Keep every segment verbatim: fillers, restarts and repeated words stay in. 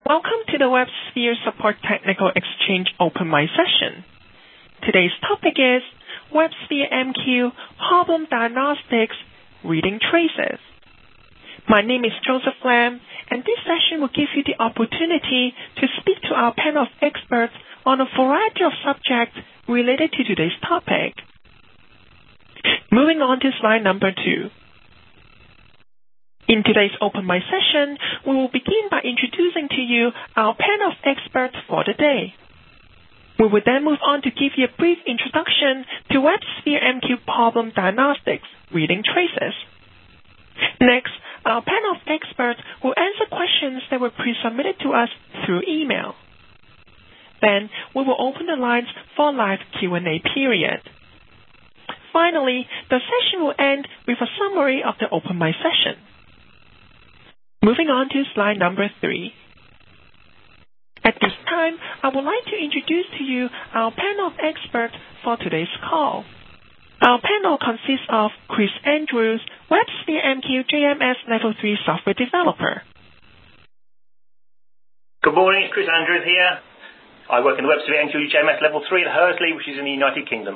Welcome to the WebSphere Support Technical Exchange Open Mic session. Today's topic is WebSphere M Q Problem Diagnostics Reading Traces. My name is Joseph Lam, and this session will give you the opportunity to speak to our panel of experts on a variety of subjects related to today's topic. Moving on to slide number two. In today's Open Mic session, we will begin by introducing to you our panel of experts for the day. We will then move on to give you a brief introduction to WebSphere M Q Problem Diagnostics Reading Traces. Next, our panel of experts will answer questions that were pre-submitted to us through email. Then, we will open the lines for a live Q and A period. Finally, the session will end with a summary of the Open Mic session. Moving on to slide number three. At this time, I would like to introduce to you our panel of experts for today's call. Our panel consists of Chris Andrews, WebSphere M Q J M S Level three software developer. Good morning, it's Chris Andrews here. I work in the WebSphere M Q J M S Level three at Hursley, which is in the United Kingdom.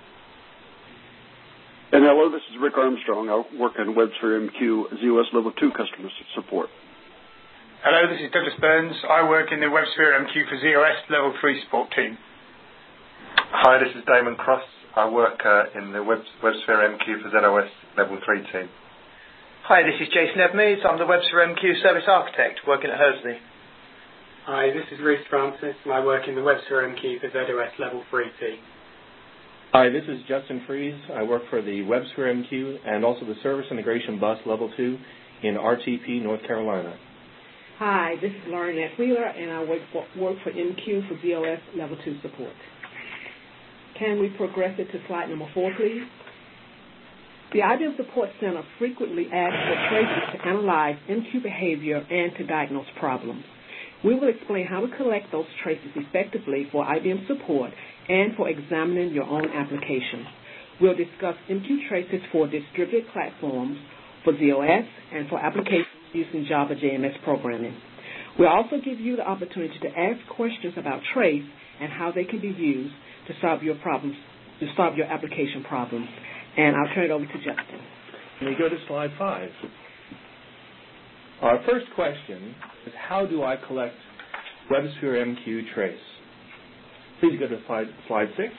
And hello, this is Rick Armstrong. I work in WebSphere M Q Z O S Level two customer support. Hello, this is Douglas Burns. I work in the WebSphere M Q for Z O S Level three support team. Hi, this is Damon Cross. I work uh, in the Web, WebSphere M Q for Z O S Level three team. Hi, this is Jason Edmeades. I'm the WebSphere M Q Service Architect working at Hursley. Hi, this is Reece Francis. I work in the WebSphere M Q for Z O S Level three team. Hi, this is Justin Fries. I work for the WebSphere M Q and also the Service Integration Bus Level two in R T P, North Carolina. Hi, this is Lauren Wheeler, and I work for, work for M Q for Z O S Level two support. Can we progress it to slide number four, please? The I B M Support Center frequently asks for traces to analyze M Q behavior and to diagnose problems. We will explain how to collect those traces effectively for I B M support and for examining your own application. We'll discuss M Q traces for distributed platforms, for Z O S, and for applications using Java J M S programming. We'll also give you the opportunity to ask questions about trace and how they can be used to solve your problems, to solve your application problems. And I'll turn it over to Justin. We go to slide five. Our first question is, how do I collect WebSphere M Q trace? Please go to slide, slide six.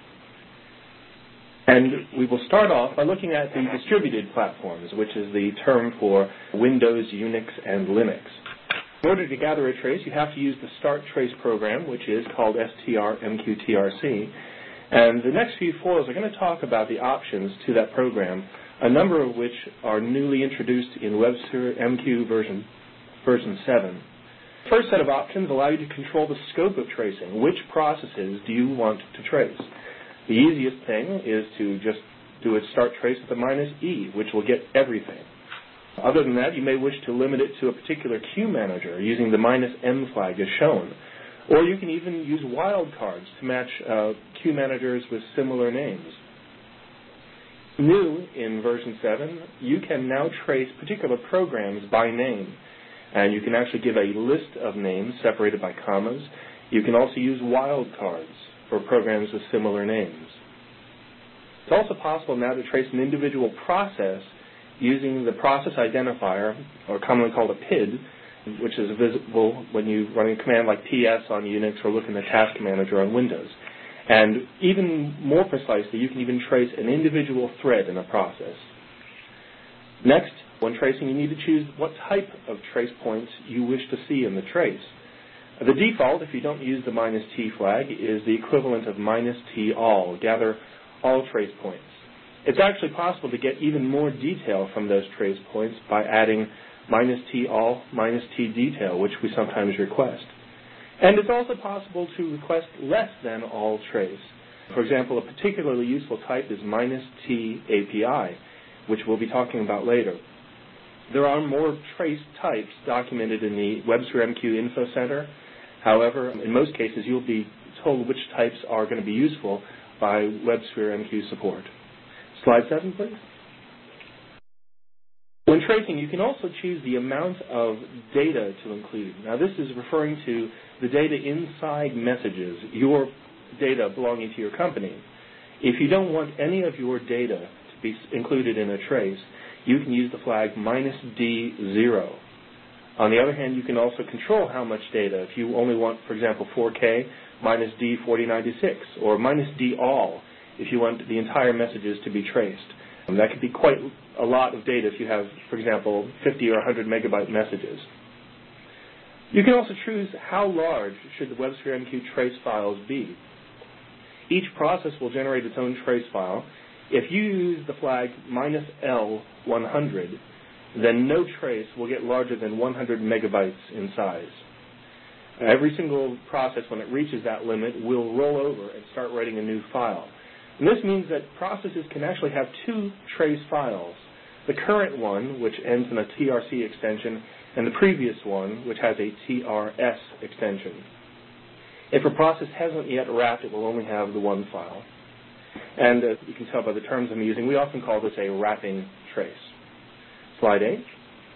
And we will start off by looking at the distributed platforms, which is the term for Windows, Unix, and Linux. In order to gather a trace, you have to use the start trace program, which is called S T R M Q T R C. And the next few foils are going to talk about the options to that program, a number of which are newly introduced in WebSphere M Q version, version seven. The first set of options allow you to control the scope of tracing. Which processes do you want to trace? The easiest thing is to just do a start trace with a minus E, which will get everything. Other than that, you may wish to limit it to a particular queue manager using the minus M flag as shown. Or you can even use wildcards to match uh, queue managers with similar names. New in version seven, you can now trace particular programs by name. And you can actually give a list of names separated by commas. You can also use wildcards for programs with similar names. It's also possible now to trace an individual process using the process identifier, or commonly called a P I D, which is visible when you run a command like P S on Unix or look in the Task Manager on Windows. And even more precisely, you can even trace an individual thread in a process. Next, when tracing, you need to choose what type of trace points you wish to see in the trace. The default, if you don't use the minus T flag, is the equivalent of minus T all, gather all trace points. It's actually possible to get even more detail from those trace points by adding minus T all, minus T detail, which we sometimes request. And it's also possible to request less than all trace. For example, a particularly useful type is minus T A P I, which we'll be talking about later. There are more trace types documented in the WebSphere M Q Info Center. However, in most cases, you'll be told which types are going to be useful by WebSphere M Q support. Slide seven, please. When tracing, you can also choose the amount of data to include. Now, this is referring to the data inside messages, your data belonging to your company. If you don't want any of your data to be included in a trace, you can use the flag minus D zero. On the other hand, you can also control how much data. If you only want, for example, four K, minus D forty ninety-six, or minus D all if you want the entire messages to be traced. And that could be quite a lot of data if you have, for example, fifty or one hundred megabyte messages. You can also choose how large should the WebSphere M Q trace files be. Each process will generate its own trace file. If you use the flag minus L one hundred, then no trace will get larger than one hundred megabytes in size. Every single process, when it reaches that limit, will roll over and start writing a new file. And this means that processes can actually have two trace files, the current one, which ends in a T R C extension, and the previous one, which has a T R S extension. If a process hasn't yet wrapped, it will only have the one file. And as you can tell by the terms I'm using, we often call this a wrapping trace. Slide eight.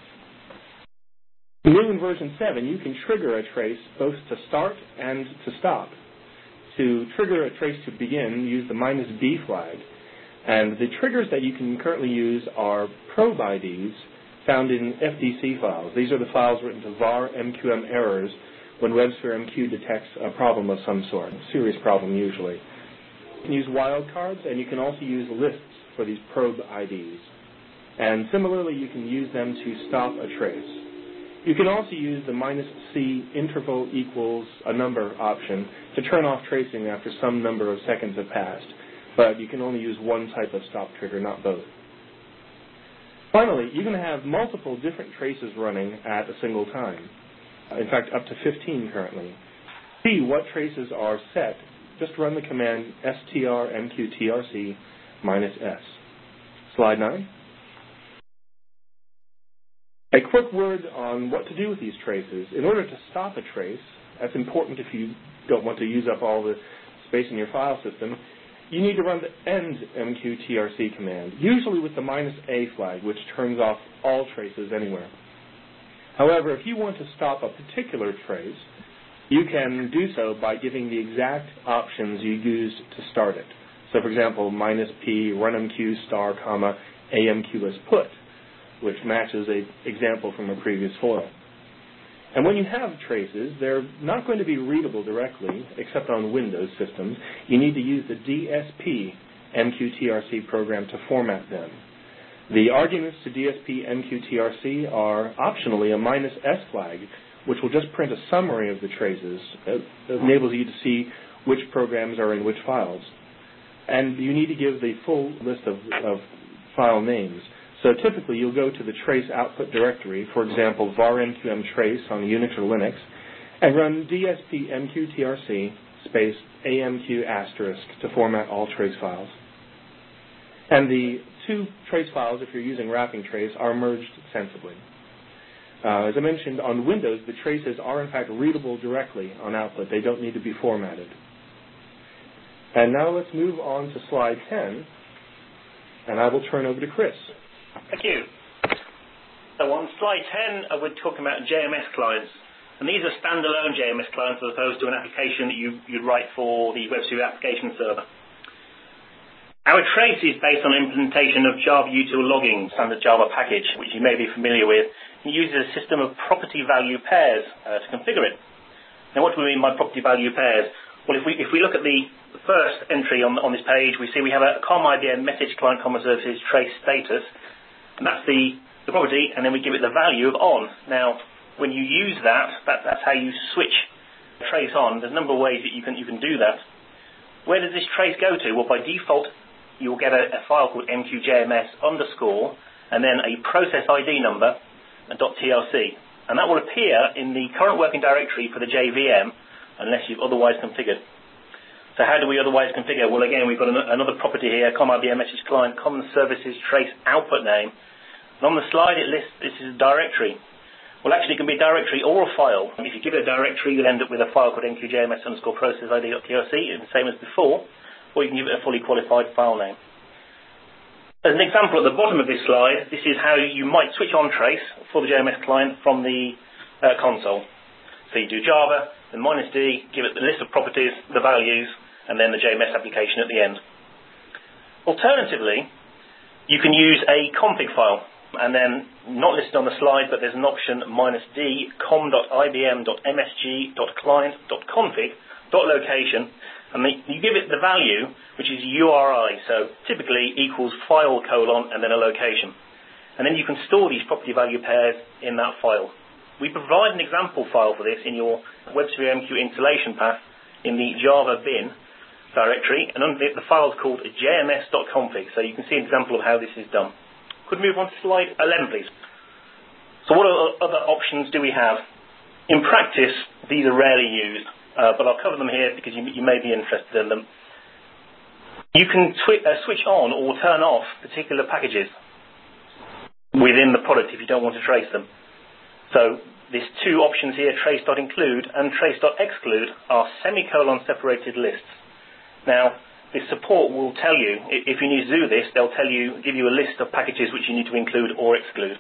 New in version seven, you can trigger a trace both to start and to stop. To trigger a trace to begin, use the minus B flag. And the triggers that you can currently use are probe I Ds found in F D C files. These are the files written to var M Q M errors when WebSphere M Q detects a problem of some sort, a serious problem usually. You can use wildcards, and you can also use lists for these probe I Ds. And similarly, you can use them to stop a trace. You can also use the minus C interval equals a number option to turn off tracing after some number of seconds have passed, but you can only use one type of stop trigger, not both. Finally, you can have multiple different traces running at a single time. In fact, up to fifteen currently. To see what traces are set, just run the command strmqtrc minus S. Slide nine. A quick word on what to do with these traces. In order to stop a trace, that's important if you don't want to use up all the space in your file system, you need to run the end M Q T R C command, usually with the minus A flag, which turns off all traces anywhere. However, if you want to stop a particular trace, you can do so by giving the exact options you used to start it. So, for example, minus P, run M Q star, comma, A M Q as put, which matches an example from a previous foil. And when you have traces, they're not going to be readable directly, except on Windows systems. You need to use the D S P M Q T R C program to format them. The arguments to D S P M Q T R C are optionally a minus S flag, which will just print a summary of the traces. It enables you to see which programs are in which files. And you need to give the full list of, of file names. So typically you'll go to the trace output directory, for example, var M Q M trace on Unix or Linux, and run D S P M Q T R C space A M Q asterisk to format all trace files. And the two trace files, if you're using wrapping trace, are merged sensibly. Uh, as I mentioned, on Windows, the traces are in fact readable directly on output. They don't need to be formatted. And now let's move on to slide ten, and I will turn over to Chris. Thank you. So on slide ten, uh, we're talking about J M S clients. And these are standalone J M S clients as opposed to an application that you, you'd write for the WebSphere application server. Our trace is based on implementation of Java util logging, standard Java package, which you may be familiar with. It uses a system of property value pairs uh, to configure it. Now, what do we mean by property value pairs? Well, if we if we look at the first entry on on this page, we see we have a com I B M message client common services trace status, and that's the, the property, and then we give it the value of on. Now, when you use that, that that's how you switch trace on. There's a number of ways that you can you can do that. Where does this trace go to? Well, by default, you will get a, a file called M Q J M S underscore, and then a process I D number, a .trc. And that will appear in the current working directory for the J V M, unless you've otherwise configured. So how do we otherwise configure? Well, again, we've got an, another property here, com I B M message client, common services trace output name. And on the slide, it lists this is a directory. Well, actually, it can be a directory or a file. If you give it a directory, you'll end up with a file called M Q J M S underscore process I D.trc, the same as before, or you can give it a fully qualified file name. As an example at the bottom of this slide, this is how you might switch on trace for the J M S client from the uh, console. So you do Java, then minus D, give it the list of properties, the values, and then the J M S application at the end. Alternatively, you can use a config file, and then not listed on the slide, but there's an option minus D com.ibm.msg.client.config.location, and the, you give it the value, which is U R I, so typically equals file colon and then a location. And then you can store these property value pairs in that file. We provide an example file for this in your WebSphere M Q installation path in the Java bin directory, and under it, the file is called j m s dot config, so you can see an example of how this is done. Could we move on to slide eleven, please? So what other options do we have? In practice, these are rarely used, uh, but I'll cover them here because you, you may be interested in them. You can twi- uh, switch on or turn off particular packages within the product if you don't want to trace them. So there's two options here, trace.include and trace.exclude are semicolon separated lists. Now, this support will tell you, if you need to do this, they'll tell you, give you a list of packages which you need to include or exclude.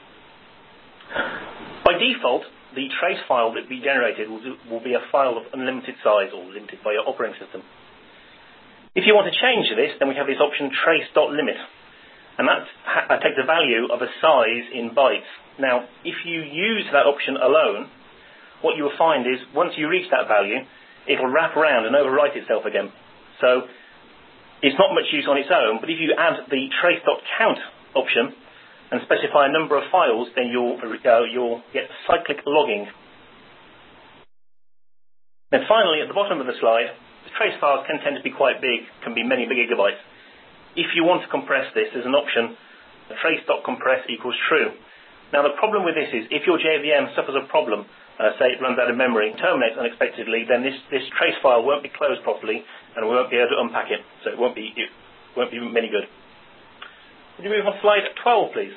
By default, the trace file that will be generated will, do, will be a file of unlimited size or limited by your operating system. If you want to change this, then we have this option trace.limit. And that ha- takes a value of a size in bytes. Now, if you use that option alone, what you will find is once you reach that value, it'll wrap around and overwrite itself again. So it's not much use on its own, but if you add the trace.count option and specify a number of files, then you'll, uh, you'll get cyclic logging. Then finally, at the bottom of the slide, the trace files can tend to be quite big, can be many gigabytes. If you want to compress this, there's an option, trace.compress equals true. Now the problem with this is, if your J V M suffers a problem, uh, say it runs out of memory, terminates unexpectedly, then this, this trace file won't be closed properly, and we won't be able to unpack it, so it won't be, it won't be any good. Would you move on to slide twelve, please?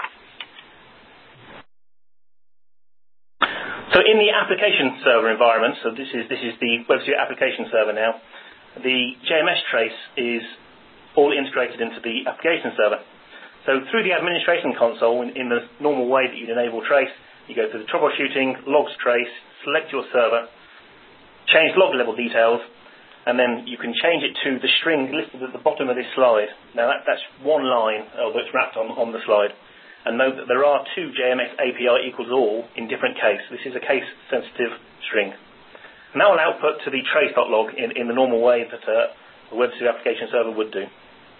So in the application server environment, so this is this is the WebSphere application server now, the J M S trace is all integrated into the application server. So through the administration console, in, in the normal way that you'd enable trace, you go through the troubleshooting, logs trace, select your server, change log level details, and then you can change it to the string listed at the bottom of this slide. Now that, that's one line uh, that's wrapped on, on the slide. And note that there are two J M S A P I equals all in different case. This is a case-sensitive string. And that will output to the trace.log in, in the normal way that uh, the WebSphere application server would do.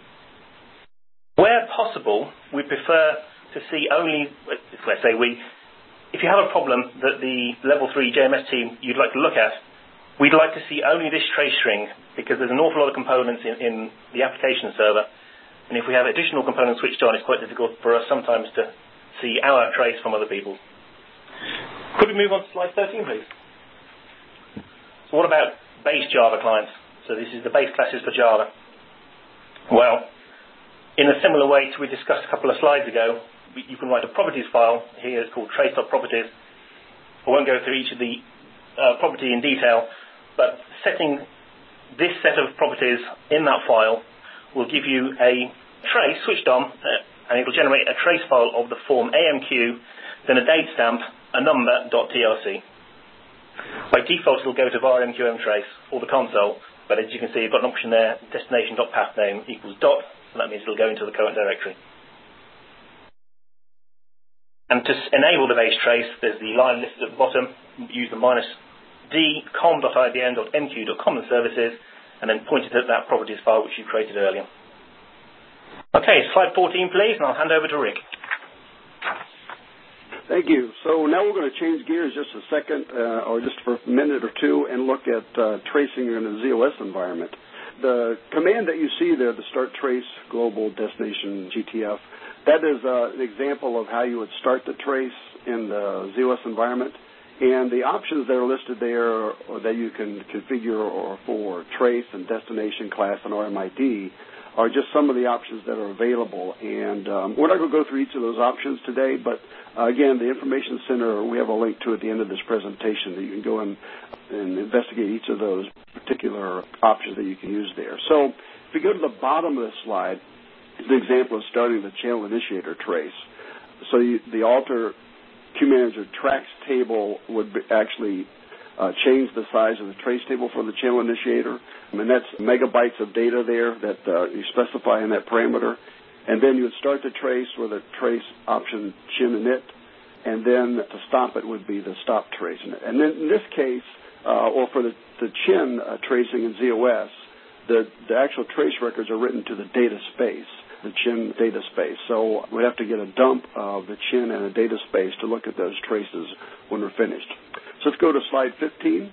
Where possible, we prefer to see only, let's say we, if you have a problem that the level three J M S team you'd like to look at, we'd like to see only this trace string because there's an awful lot of components in, in the application server. And if we have additional components switched on, it's quite difficult for us sometimes to see our trace from other people's. Could we move on to slide thirteen, please? So what about base Java clients? So this is the base classes for Java. Well, in a similar way to we discussed a couple of slides ago, you can write a properties file. Here it's called trace.properties. I won't go through each of the uh, property in detail, but setting this set of properties in that file will give you a trace switched on, uh, and it will generate a trace file of the form A M Q, then a date stamp, a number.trc. By default, it'll go to var M Q M trace or the console, but as you can see, you've got an option there, destination.pathname equals dot, and that means it'll go into the current directory. And to enable the base trace, there's the line listed at the bottom. Use the minus d com.ibm.mq.common services, and then point it at that properties file which you created earlier. Okay, slide fourteen, please, and I'll hand over to Rick. Thank you. So now we're going to change gears just a second, uh, or just for a minute or two, and look at uh, tracing in a Z O S environment. The command that you see there, the start trace global destination G T F, that is uh, an example of how you would start the trace in the Z O S environment. And the options that are listed there or that you can configure or for trace and destination class and R M I D are just some of the options that are available. And um, we're not going to go through each of those options today, but uh, again, the Information Center, we have a link to at the end of this presentation that you can go and, and investigate each of those particular options that you can use there. So if you go to the bottom of the slide, the example of starting the channel initiator trace. So you, the alter QManager tracks table would be actually uh, change the size of the trace table for the channel initiator. And that's megabytes of data there that uh, you specify in that parameter. And then you would start the trace with a trace option chin init. And then to stop it would be the stop trace. And then in this case, uh, or for the, the chin uh, tracing in Z O S, the, the actual trace records are written to the data space, the chin data space. So we have to get a dump of the chin and a data space to look at those traces when we're finished. So let's go to slide fifteen.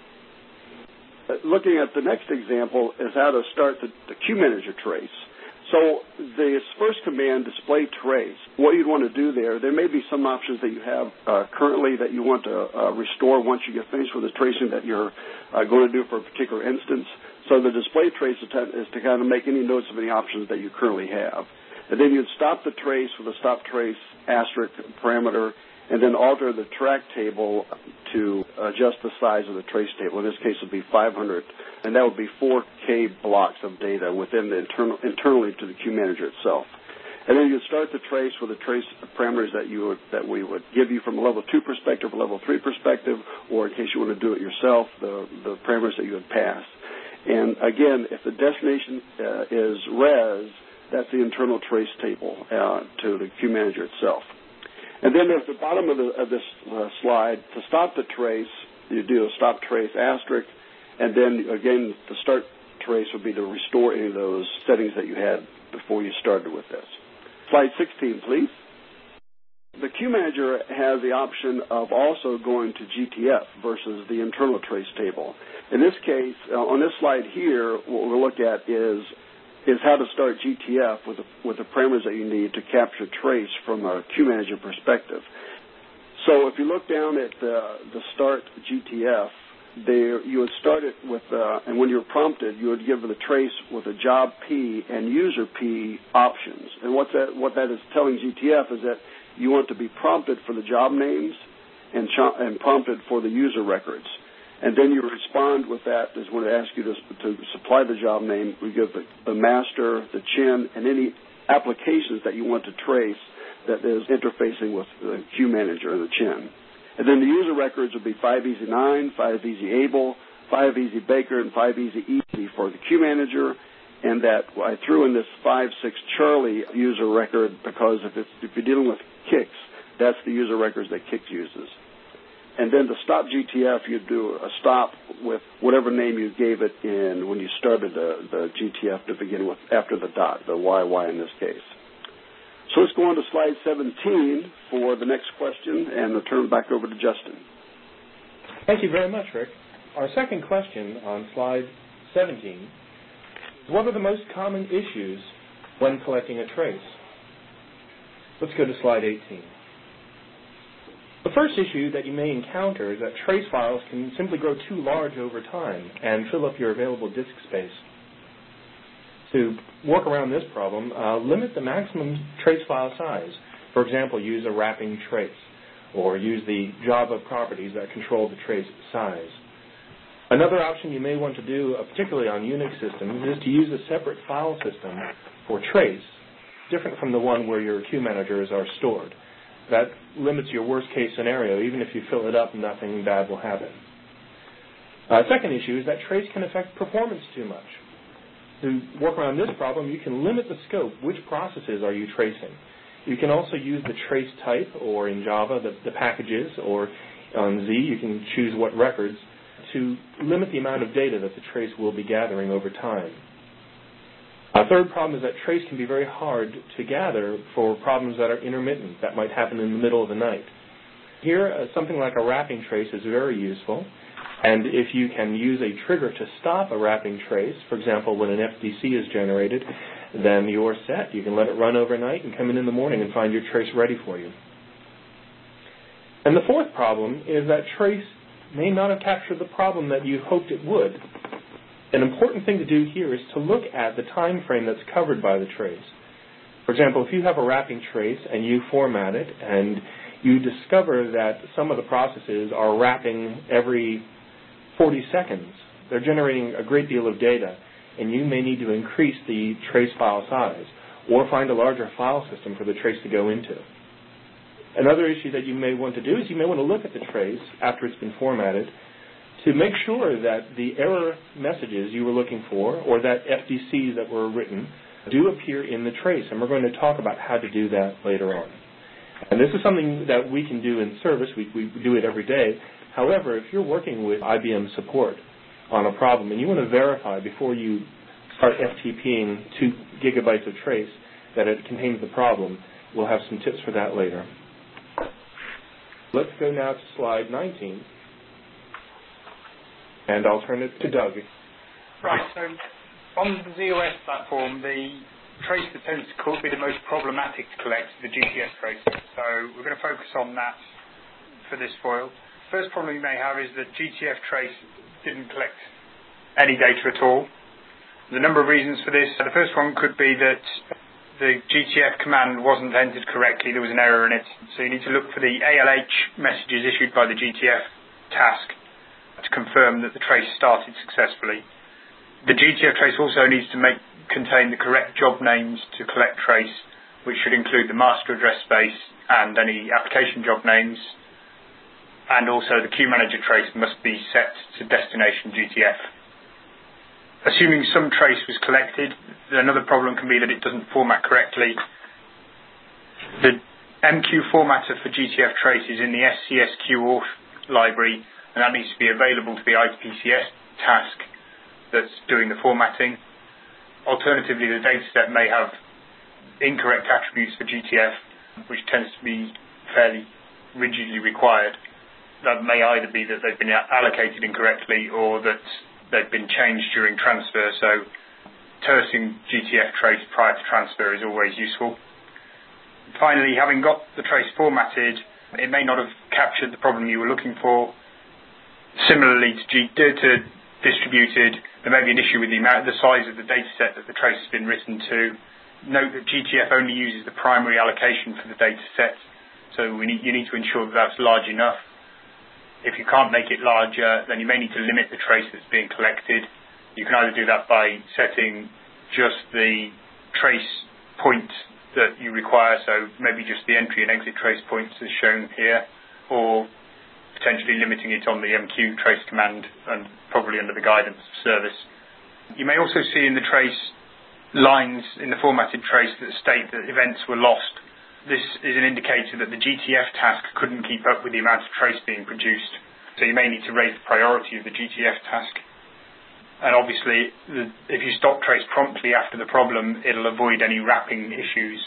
Uh, looking at the next example is how to start the, the QManager trace. So this first command, display trace, what you'd want to do there, there may be some options that you have uh, currently that you want to uh, restore once you get finished with the tracing that you're uh, going to do for a particular instance. So the display trace is to kind of make any notes of any options that you currently have. And then you'd stop the trace with a stop trace asterisk parameter, and then alter the track table to adjust the size of the trace table. In this case, it would be five hundred, and that would be four K blocks of data within the internal, internally to the QManager itself. And then you start the trace with the trace parameters that you would, that we would give you from a level two perspective, a level three perspective, or in case you want to do it yourself, the, the parameters that you would pass. And again, if the destination uh, is res, that's the internal trace table uh, to the QManager itself. And then at the bottom of, the, of this uh, slide, to stop the trace, you do a stop trace asterisk, and then again, the start trace would be to restore any of those settings that you had before you started with this. Slide sixteen, please. The QManager has the option of also going to G T F versus the internal trace table. In this case, uh, on this slide here, what we'll look at is is how to start G T F with the, with the parameters that you need to capture trace from a QManager perspective. So if you look down at the, the start G T F, there you would start it with, uh, and when you're prompted, you would give the trace with a job P and user P options. And what that, what that is telling G T F is that you want to be prompted for the job names and, ch- and prompted for the user records. And then you respond with that is when it asks you to, to supply the job name. We give the, the master, the chin, and any applications that you want to trace that is interfacing with the QManager and the chin. And then the user records would be five easy nine, five easy able, five easy baker, and five easy easy for the QManager. And that I threw in this five six Charlie user record because if, it's, if you're dealing with Kix, that's the user records that Kix uses. And then to stop G T F, you do a stop with whatever name you gave it in when you started the, the G T F to begin with, after the dot, the Y Y in this case. So let's go on to slide seventeen for the next question, and I'll turn it back over to Justin. Thank you very much, Rick. Our second question on slide seventeen is, what are the most common issues when collecting a trace? Let's go to slide eighteen. The first issue that you may encounter is that trace files can simply grow too large over time and fill up your available disk space. To work around this problem, uh, limit the maximum trace file size. For example, use a wrapping trace, or use the Java properties that control the trace size. Another option you may want to do, uh, particularly on Unix systems, is to use a separate file system for trace, different from the one where your QManagers are stored. That limits your worst-case scenario. Even if you fill it up, nothing bad will happen. Uh, second issue is that trace can affect performance too much. To work around this problem, you can limit the scope. Which processes are you tracing? You can also use the trace type, or in Java, the, the packages, or on Z, you can choose what records, to limit the amount of data that the trace will be gathering over time. A third problem is that trace can be very hard to gather for problems that are intermittent, that might happen in the middle of the night. Here, uh, something like a wrapping trace is very useful, and if you can use a trigger to stop a wrapping trace, for example, when an F D C is generated, then you're set. You can let it run overnight and come in in the morning and find your trace ready for you. And the fourth problem is that trace may not have captured the problem that you hoped it would. An important thing to do here is to look at the time frame that's covered by the trace. For example, if you have a wrapping trace and you format it and you discover that some of the processes are wrapping every forty seconds, they're generating a great deal of data, and you may need to increase the trace file size. or find a larger file system for the trace to go into. Another issue that you may want to do is you may want to look at the trace after it's been formatted to make sure that the error messages you were looking for or that F D Cs that were written do appear in the trace, and we're going to talk about how to do that later on. And this is something that we can do in service. We, we do it every day. However, if you're working with I B M support on a problem and you want to verify before you start FTPing two gigabytes of trace that it contains the problem, we'll have some tips for that later. Let's go now to slide nineteen, and I'll turn it to Doug. Right, so on the Z O S platform, the trace that tends to be the most problematic to collect is the G T F trace. So we're going to focus on that for this foil. First problem you may have is that G T F trace didn't collect any data at all. There's a number of reasons for this. The first one could be that the G T F command wasn't entered correctly. There was an error in it. So you need to look for the A L H messages issued by the G T F task to confirm that the trace started successfully. The G T F trace also needs to make contain the correct job names to collect trace, which should include the master address space and any application job names. And also the queue manager trace must be set to destination G T F. Assuming some trace was collected, another problem can be that it doesn't format correctly. The M Q formatter for G T F trace is in the S C S Q auth library, and that needs to be available to the I P C S task that's doing the formatting. Alternatively, the dataset may have incorrect attributes for G T F, which tends to be fairly rigidly required. That may either be that they've been allocated incorrectly or that they've been changed during transfer, so tersing G T F trace prior to transfer is always useful. Finally, having got the trace formatted, it may not have captured the problem you were looking for. Similarly to, G- to distributed, there may be an issue with the amount, the size of the data set that the trace has been written to. Note that G T F only uses the primary allocation for the data set, so we need, you need to ensure that that's large enough. If you can't make it larger, then you may need to limit the trace that's being collected. You can either do that by setting just the trace point that you require, so maybe just the entry and exit trace points as shown here, or potentially limiting it on the M Q trace command and probably under the guidance of service. You may also see in the trace lines in the formatted trace that state that events were lost. This is an indicator that the G T F task couldn't keep up with the amount of trace being produced. So you may need to raise the priority of the G T F task. And obviously, the, if you stop trace promptly after the problem, it'll avoid any wrapping issues.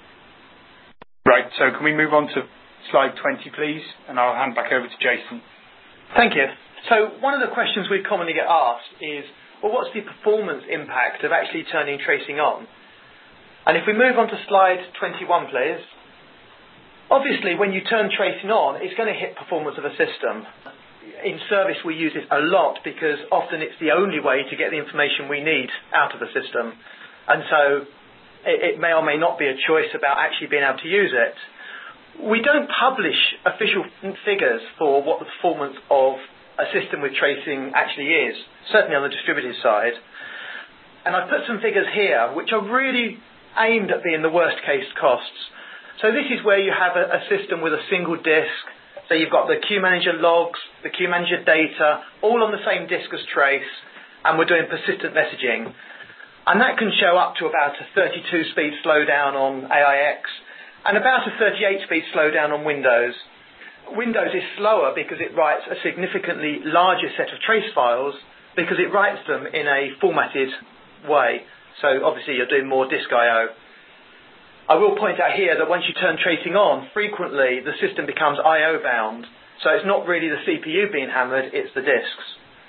Right, so can we move on to slide twenty, please? And I'll hand back over to Jason. Thank you. So one of the questions we commonly get asked is, well, what's the performance impact of actually turning tracing on? And if we move on to slide twenty-one, please. Obviously, when you turn tracing on, it's going to hit performance of a system. In service, we use it a lot because often it's the only way to get the information we need out of the system. And so it, it may or may not be a choice about actually being able to use it. We don't publish official figures for what the performance of a system with tracing actually is, certainly on the distributed side. And I've put some figures here which are really aimed at being the worst case costs. So this is where you have a, a system with a single disk. So you've got the queue manager logs, the queue manager data, all on the same disk as trace, and we're doing persistent messaging. And that can show up to about a thirty-two speed slowdown on A I X and about a thirty-eight speed slowdown on Windows. Windows is slower because it writes a significantly larger set of trace files because it writes them in a formatted way. So obviously you're doing more disk I O. I will point out here that once you turn tracing on, frequently the system becomes I O bound. So it's not really the C P U being hammered, it's the disks.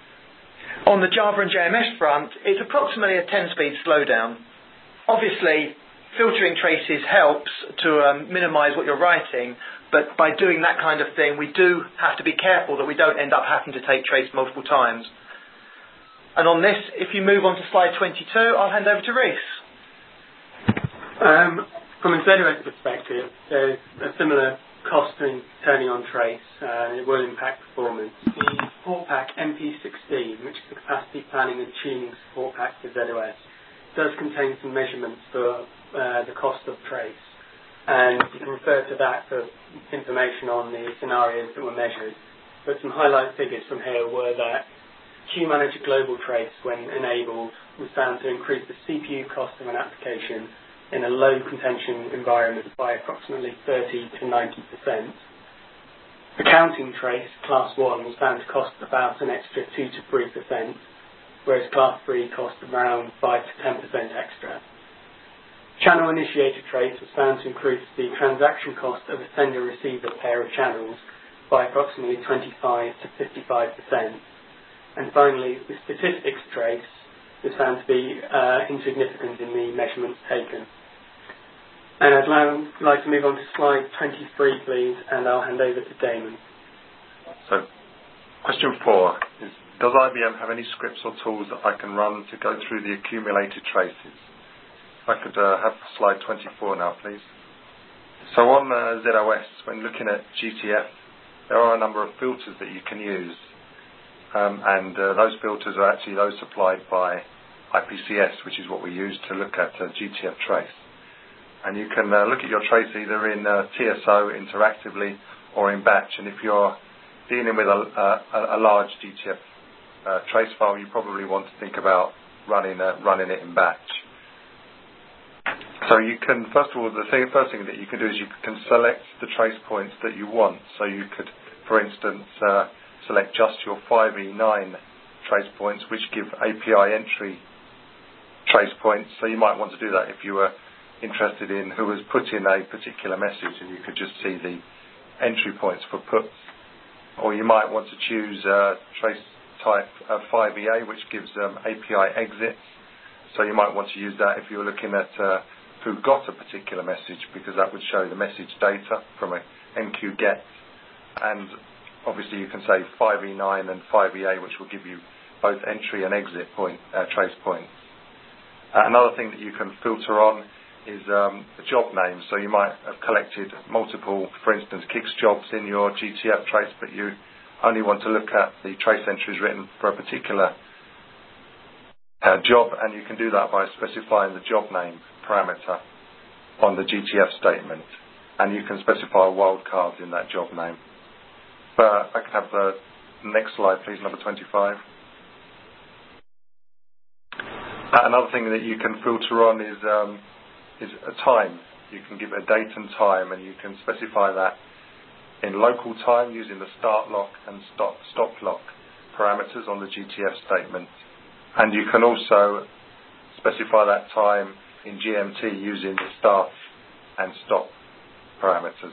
On the Java and J M S front, it's approximately a ten speed slowdown. Obviously, filtering traces helps to um, minimize what you're writing, but by doing that kind of thing, we do have to be careful that we don't end up having to take trace multiple times. And on this, if you move on to slide twenty-two, I'll hand over to Reese. Um, from a Z O S perspective, there's a similar cost in turning on trace, uh, and it will impact performance. The support pack M P sixteen, which is the capacity planning and tuning support pack for Z O S, does contain some measurements for uh, the cost of trace. And you can refer to that for information on the scenarios that were measured. But some highlight figures from here were that QManager Global Trace, when enabled, was found to increase the C P U cost of an application in a low contention environment by approximately thirty to ninety percent. Accounting Trace, Class one, was found to cost about an extra two to three percent, whereas Class three cost around five to ten percent extra. Channel Initiator Trace was found to increase the transaction cost of a sender-receiver pair of channels by approximately twenty-five to fifty-five percent. And finally, the Statistics Trace was found to be uh, insignificant in the measurements taken. And I'd now like to move on to slide twenty-three, please, and I'll hand over to Damon. So, question four is, does I B M have any scripts or tools that I can run to go through the accumulated traces? If I could uh, have slide twenty-four now, please. So on uh, Z O S, when looking at G T F, there are a number of filters that you can use. Um, and uh, those filters are actually those supplied by I P C S, which is what we use to look at uh, G T F trace. And you can uh, look at your trace either in uh, T S O interactively or in batch. And if you're dealing with a, a, a large G T F uh, trace file, you probably want to think about running uh, running it in batch. So you can, first of all, the thing, first thing that you can do is you can select the trace points that you want. So you could, for instance, uh, select just your five E nine trace points, which give A P I entry trace points. So you might want to do that if you were interested in who has put in a particular message, and you could just see the entry points for puts. Or you might want to choose uh, trace type uh, five E A, which gives um, A P I exits. So you might want to use that if you were looking at uh, who got a particular message, because that would show the message data from a M Q get. And obviously you can say five E nine and five E A, which will give you both entry and exit point uh, trace points. Uh, another thing that you can filter on is um, the job name. So you might have collected multiple, for instance, Kix jobs in your G T F trace, but you only want to look at the trace entries written for a particular uh, job, and you can do that by specifying the job name parameter on the G T F statement, and you can specify wildcards in that job name. But I can have the next slide, please, number twenty-five. Uh, another thing that you can filter on is um, is a time. You can give a date and time, and you can specify that in local time using the start lock and stop, stop lock parameters on the G T F statement. And you can also specify that time in G M T using the start and stop parameters.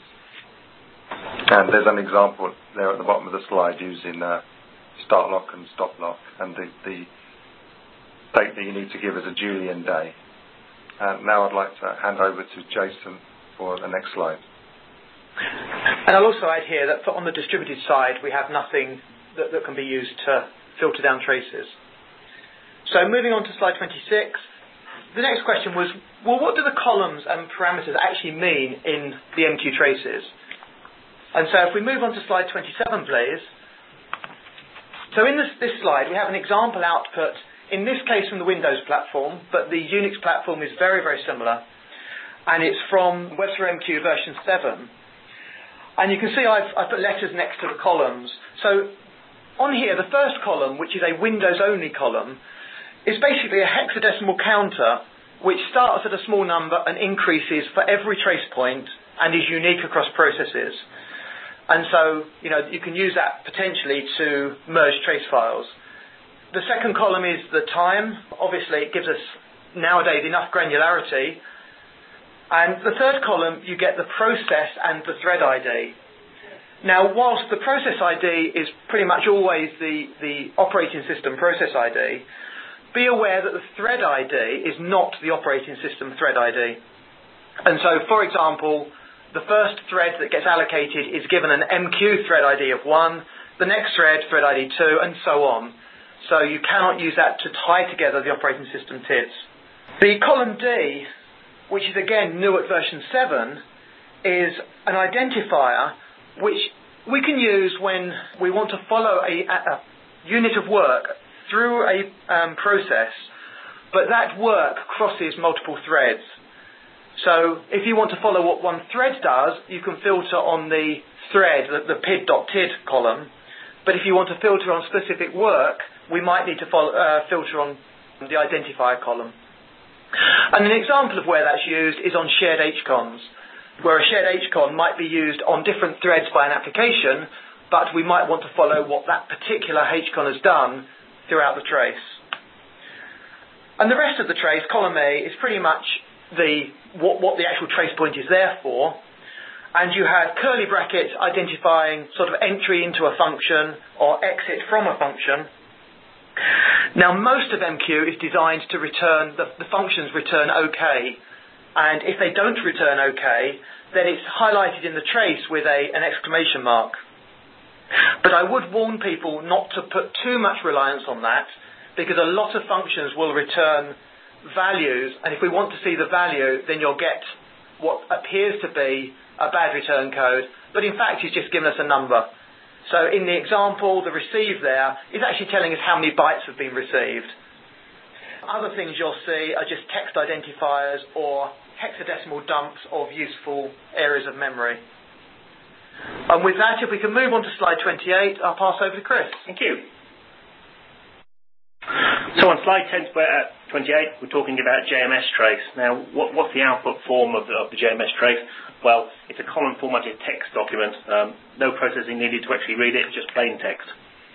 And there's an example there at the bottom of the slide using uh, start lock and stop lock, and the, the date that you need to give is a Julian day. And now I'd like to hand over to Jason for the next slide. And I'll also add here that for on the distributed side, we have nothing that, that can be used to filter down traces. So moving on to slide twenty-six, the next question was, well, what do the columns and parameters actually mean in the M Q traces? And so if we move on to slide twenty-seven, please. So in this, this slide, we have an example output, in this case from the Windows platform, but the Unix platform is very, very similar. And it's from WebSphere M Q version seven. And you can see I've, I've put letters next to the columns. So on here, the first column, which is a Windows-only column, is basically a hexadecimal counter which starts at a small number and increases for every trace point and is unique across processes. And so, you know, you can use that potentially to merge trace files. The second column is the time. Obviously, it gives us nowadays enough granularity. And the third column, you get the process and the thread I D. Now, whilst the process I D is pretty much always the, the operating system process I D, be aware that the thread I D is not the operating system thread I D. And so, for example, the first thread that gets allocated is given an M Q thread I D of one, the next thread, thread I D two, and so on. So you cannot use that to tie together the operating system T I Ds. The column D, which is again new at version seven, is an identifier which we can use when we want to follow a, a unit of work through a um, process but that work crosses multiple threads. So if you want to follow what one thread does, you can filter on the thread, the, the P I D.T I D column. But if you want to filter on specific work, we might need to follow, uh, filter on the identifier column. And an example of where that's used is on shared H CONs, where a shared H CON might be used on different threads by an application, but we might want to follow what that particular H CON has done throughout the trace. And the rest of the trace, column A, is pretty much the what, what the actual trace point is there for. And you have curly brackets identifying sort of entry into a function or exit from a function. Now, most of M Q is designed to return, the, the functions return OK. And if they don't return OK, then it's highlighted in the trace with a, an exclamation mark. But I would warn people not to put too much reliance on that, because a lot of functions will return values, and if we want to see the value, then you'll get what appears to be a bad return code, but in fact it's just given us a number. So in the example, the receive there is actually telling us how many bytes have been received. Other things you'll see are just text identifiers or hexadecimal dumps of useful areas of memory. And with that, if we can move on to slide twenty-eight, I'll pass over to Chris. Thank you. So on slide ten, uh, twenty-eight, we're talking about J M S trace. Now, what, what's the output form of the, of the J M S trace? Well, it's a column formatted text document. Um, no processing needed to actually read it, just plain text.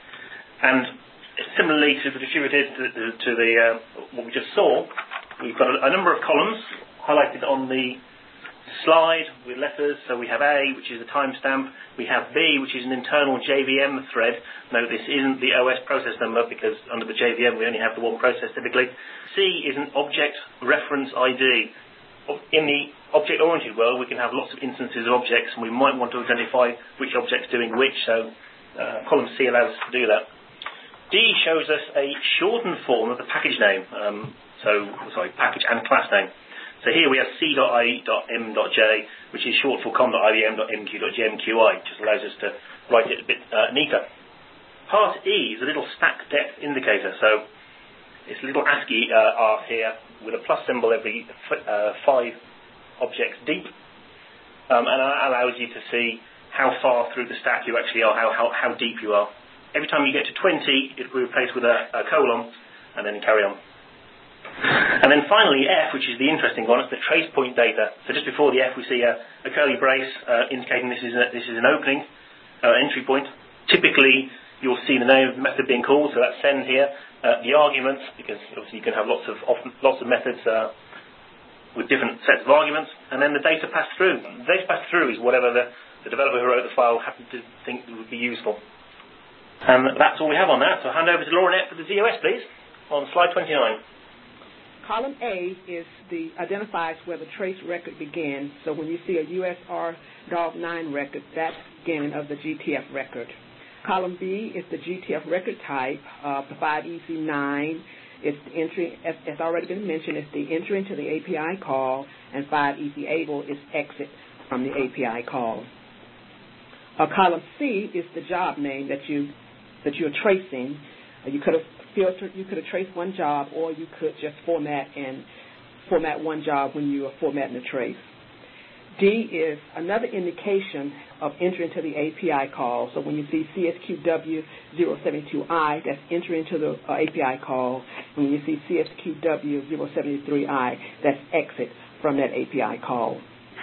And similarly to the distributed to, to, to the uh, what we just saw, we've got a, a number of columns highlighted on the slide with letters. So we have A, which is a timestamp. We have B, which is an internal J V M thread. No, this isn't the O S process number, because under the J V M we only have the one process typically. C is an object reference I D. In the object-oriented world, we can have lots of instances of objects, and we might want to identify which object's doing which, so uh, column C allows us to do that. D shows us a shortened form of the package name, um, so, sorry, package and class name. So here we have c dot i dot m dot j, which is short for com dot i b m dot m q dot j m q i, which just allows us to write it a bit uh, neater. Part E is a little stack depth indicator, so it's a little ASCII uh, art here with a plus symbol every uh, five objects deep, um, and that allows you to see how far through the stack you actually are, how, how, how deep you are. Every time you get to twenty, it will be replaced with a, a colon, and then carry on. And then finally, F, which is the interesting one, it's the trace point data. So just before the F, we see a, a curly brace uh, indicating this is a, this is an opening, uh, entry point. Typically, you'll see the name of the method being called, so that's send here. Uh, the arguments, because obviously you can have lots of often, lots of methods uh, with different sets of arguments, and then the data passed through. The data passed through is whatever the, the developer who wrote the file happened to think would be useful. And that's all we have on that. So I'll hand over to Laura Nett for the Z O S, please, on slide twenty-nine. Column A is the identifies where the trace record began. So when you see a U S R D O G nine record, that's the beginning of the G T F record. Column B is the G T F record type. Uh, the five E C nine is the entry, as, as already been mentioned, is the entry into the A P I call, and five E C able is exit from the A P I call. Uh, column C is the job name that you that you're tracing. Uh, you could have filtered, you could have traced one job, or you could just format and format one job when you are formatting the trace. D is another indication of entry into the A P I call. So when you see C S Q W zero seven two I, that's entry into the uh, A P I call. And when you see C S Q W zero seven three I, that's exit from that A P I call.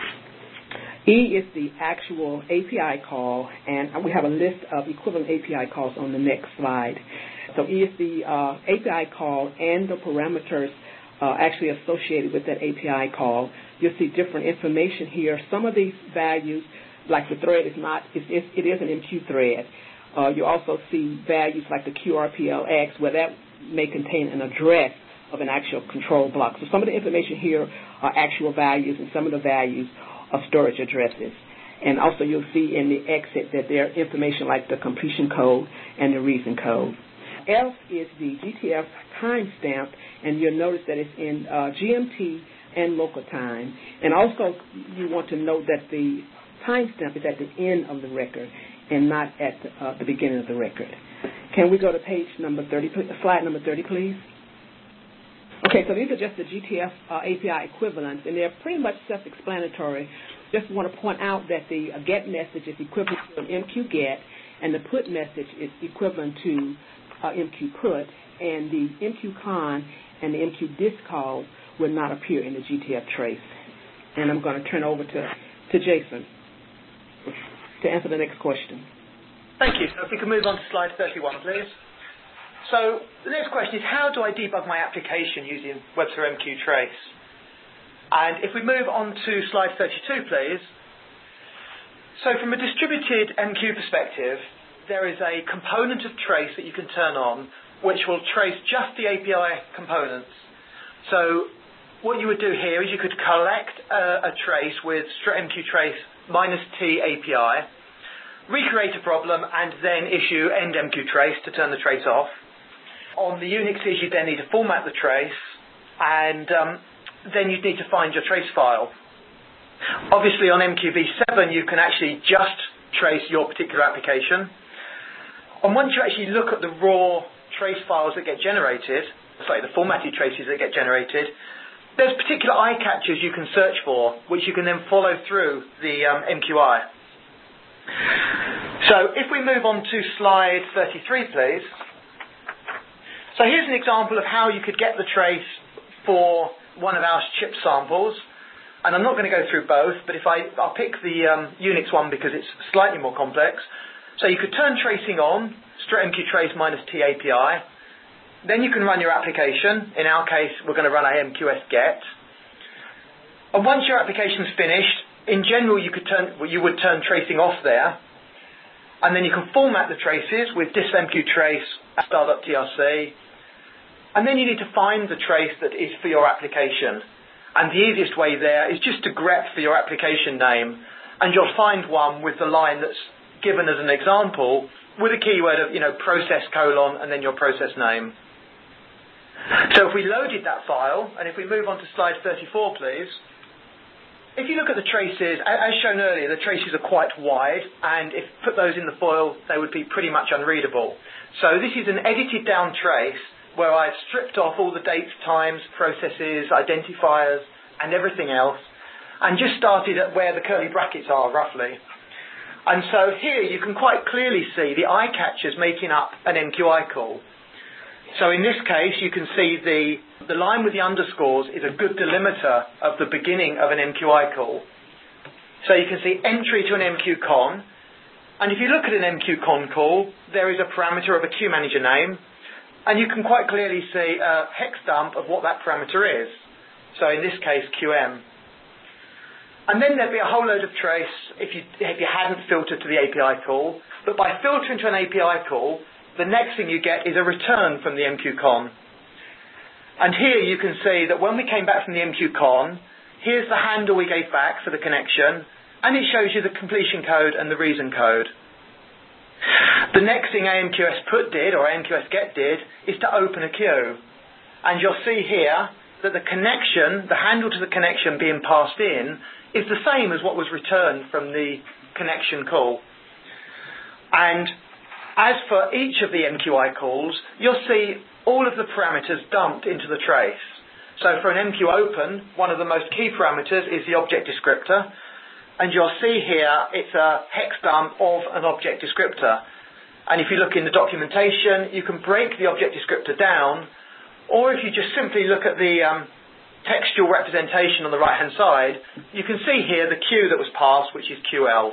E is the actual A P I call, and we have a list of equivalent A P I calls on the next slide. So E is the uh, A P I call and the parameters uh, actually associated with that A P I call. You'll see different information here. Some of these values, like the thread is not, it, it, it is an M Q thread. Uh, you also see values like the Q R P L X, where that may contain an address of an actual control block. So some of the information here are actual values, and some of the values are storage addresses. And also you'll see in the exit that there are information like the completion code and the reason code. F is the G T F timestamp, and you'll notice that it's in uh, G M T and local time. And also you want to note that the timestamp is at the end of the record and not at the, uh, the beginning of the record. Can we go to page number thirty, slide number thirty, please? Okay, so these are just the G T F uh, A P I equivalents, and they're pretty much self-explanatory. Just want to point out that the uh, get message is equivalent to an M Q get, and the put message is equivalent to uh, M Q put, and the M Q con and the M Q discall will not appear in the G T F trace. And I'm going to turn over to, to Jason to answer the next question. Thank you. So if we can move on to slide thirty-one, please. So the next question is, how do I debug my application using Webster M Q Trace? And if we move on to slide thirty-two, please. So from a distributed M Q perspective, there is a component of trace that you can turn on which will trace just the A P I components. So what you would do here is you could collect a, a trace with M Q Trace minus T A P I, recreate a problem, and then issue end M Q Trace to turn the trace off. On the Unixes, you then need to format the trace, and um, then you need to find your trace file. Obviously, on M Q V seven, you can actually just trace your particular application. And once you actually look at the raw trace files that get generated, sorry, the formatted traces that get generated, there's particular eye catchers you can search for, which you can then follow through the um, M Q I. So if we move on to slide thirty-three, please. So here's an example of how you could get the trace for one of our chip samples. And I'm not going to go through both, but if I, I'll pick the um, Unix one because it's slightly more complex. So you could turn tracing on, straight M Q Trace minus T A P I. Then you can run your application. In our case, we're going to run a M Q S get. And once your application's finished, in general, you could turn, well, you would turn tracing off there. And then you can format the traces with disk M Q Trace star.trc. And then you need to find the trace that is for your application. And the easiest way there is just to grep for your application name. And you'll find one with the line that's given as an example with a keyword of, you know, process colon and then your process name. So if we loaded that file, and if we move on to slide thirty-four, please. If you look at the traces, as shown earlier, the traces are quite wide, and if put those in the foil, they would be pretty much unreadable. So this is an edited down trace where I've stripped off all the dates, times, processes, identifiers, and everything else, and just started at where the curly brackets are, roughly. And so here you can quite clearly see the eye catchers making up an M Q I call. So in this case, you can see the, the line with the underscores is a good delimiter of the beginning of an M Q I call. So you can see entry to an M Q con, and if you look at an M Q con call, there is a parameter of a queue manager name, and you can quite clearly see a hex dump of what that parameter is. So in this case, Q M. And then there'd be a whole load of trace if you, if you hadn't filtered to the A P I call. But by filtering to an A P I call, the next thing you get is a return from the M Q con. And here you can see that when we came back from the M Q con, here's the handle we gave back for the connection, and it shows you the completion code and the reason code. The next thing A M Q S put did, or A M Q S get did, is to open a queue. And you'll see here that the connection, the handle to the connection being passed in, is the same as what was returned from the connection call. And as for each of the M Q I calls, you'll see all of the parameters dumped into the trace. So for an M Q open, one of the most key parameters is the object descriptor. And you'll see here it's a hex dump of an object descriptor. And if you look in the documentation, you can break the object descriptor down, or if you just simply look at the um, textual representation on the right-hand side, you can see here the queue that was passed, which is Q L.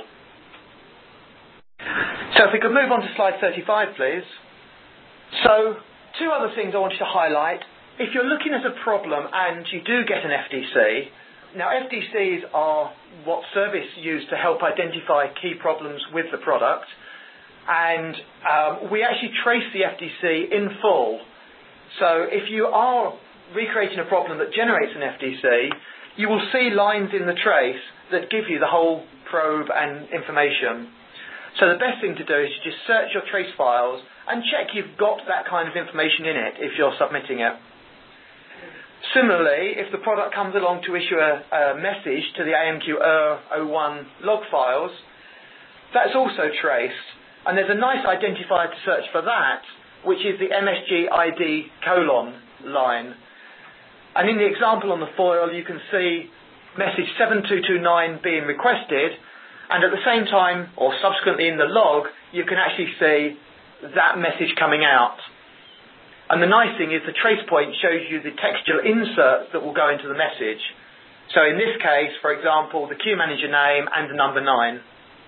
So if we could move on to slide thirty-five, please. So two other things I wanted to highlight. If you're looking at a problem and you do get an F D C, now F D Cs are what Service use to help identify key problems with the product, and um, we actually trace the F D C in full. So if you are recreating a problem that generates an F D C, you will see lines in the trace that give you the whole probe and information. So the best thing to do is to just search your trace files and check you've got that kind of information in it if you're submitting it. Similarly, if the product comes along to issue a, a message to the A M Q E R zero one log files, that's also traced. And there's a nice identifier to search for that, which is the M S G I D colon line. And in the example on the foil, you can see message seven two two nine being requested, and at the same time, or subsequently in the log, you can actually see that message coming out. And the nice thing is the trace point shows you the textual inserts that will go into the message. So in this case, for example, the queue manager name and the number nine.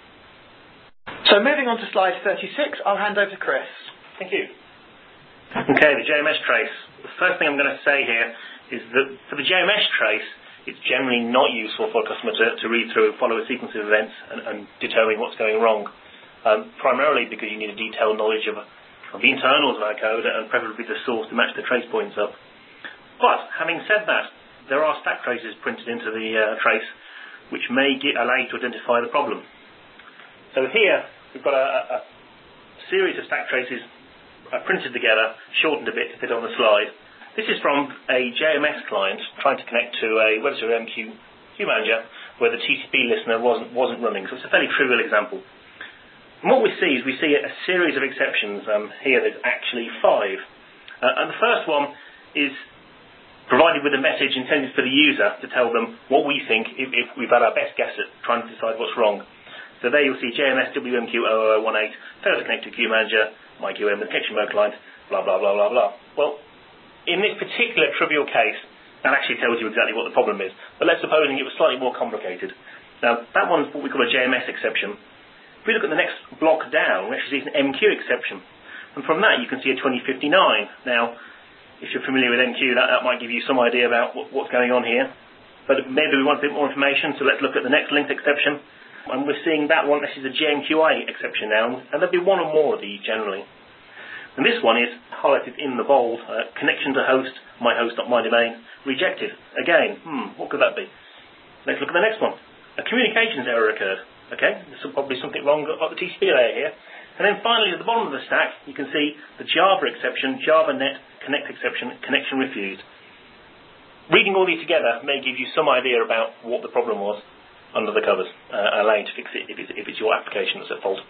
So moving on to slide thirty-six, I'll hand over to Chris. Thank you. Okay, the J M S trace. The first thing I'm going to say here is that for the J M S trace, it's generally not useful for a customer to, to read through and follow a sequence of events and, and determine what's going wrong, um, primarily because you need a detailed knowledge of, of the internals of our code and preferably the source to match the trace points up. But, having said that, there are stack traces printed into the uh, trace which may get, allow you to identify the problem. So here, we've got a, a, a series of stack traces uh, printed together, shortened a bit to fit on the slide. This is from a J M S client trying to connect to a WebSphere M Q queue manager where the T C P listener wasn't, wasn't running. So it's a fairly trivial example. And what we see is we see a series of exceptions. Um, here there's actually five. Uh, and the first one is provided with a message intended for the user to tell them what we think if, if we've had our best guess at trying to decide what's wrong. So there you'll see J M S W M Q zero zero one eight, failed to connect to queue manager, my Q M with connection mode client, blah, blah, blah, blah, blah. Well, in this particular trivial case, that actually tells you exactly what the problem is. But let's supposing it was slightly more complicated. Now, that one's what we call a J M S exception. If we look at the next block down, we actually see an M Q exception. And from that, you can see a twenty fifty-nine. Now, if you're familiar with M Q, that, that might give you some idea about what, what's going on here. But maybe we want a bit more information, so let's look at the next linked exception. And we're seeing that one, this is a J M Q I exception now, and there'll be one or more of these generally. And this one is highlighted in the bold, uh, connection to host, my host, not my domain, rejected. Again, hmm, what could that be? Let's look at the next one. A communications error occurred. Okay, there's probably something wrong at the T C P layer here. And then finally, at the bottom of the stack, you can see the Java exception, Java Net Connect exception, connection refused. Reading all these together may give you some idea about what the problem was under the covers, uh, allowing you to fix it if it's, if it's your application that's at fault.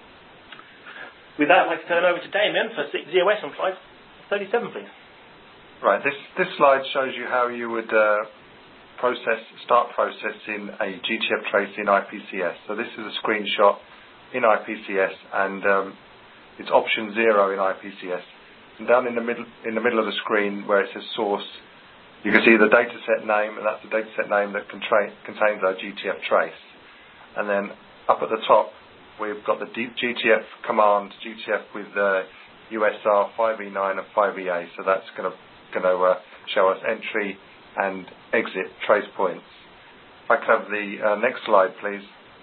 With that, I'd like to turn over to Damien for Z O S on slide thirty-seven, please. Right, this, this slide shows you how you would uh, process, start processing a G T F trace in I P C S. So this is a screenshot in I P C S, and um, it's option zero in I P C S. And down in the middle, in the middle of the screen where it says source, you can see the dataset name, and that's the dataset name that contra- contains our G T F trace. And then up at the top, we've got the G T F command, G T F with uh, U S R five E nine and five E A. So that's going to going to uh, show us entry and exit trace points. If I could have the uh, next slide, please.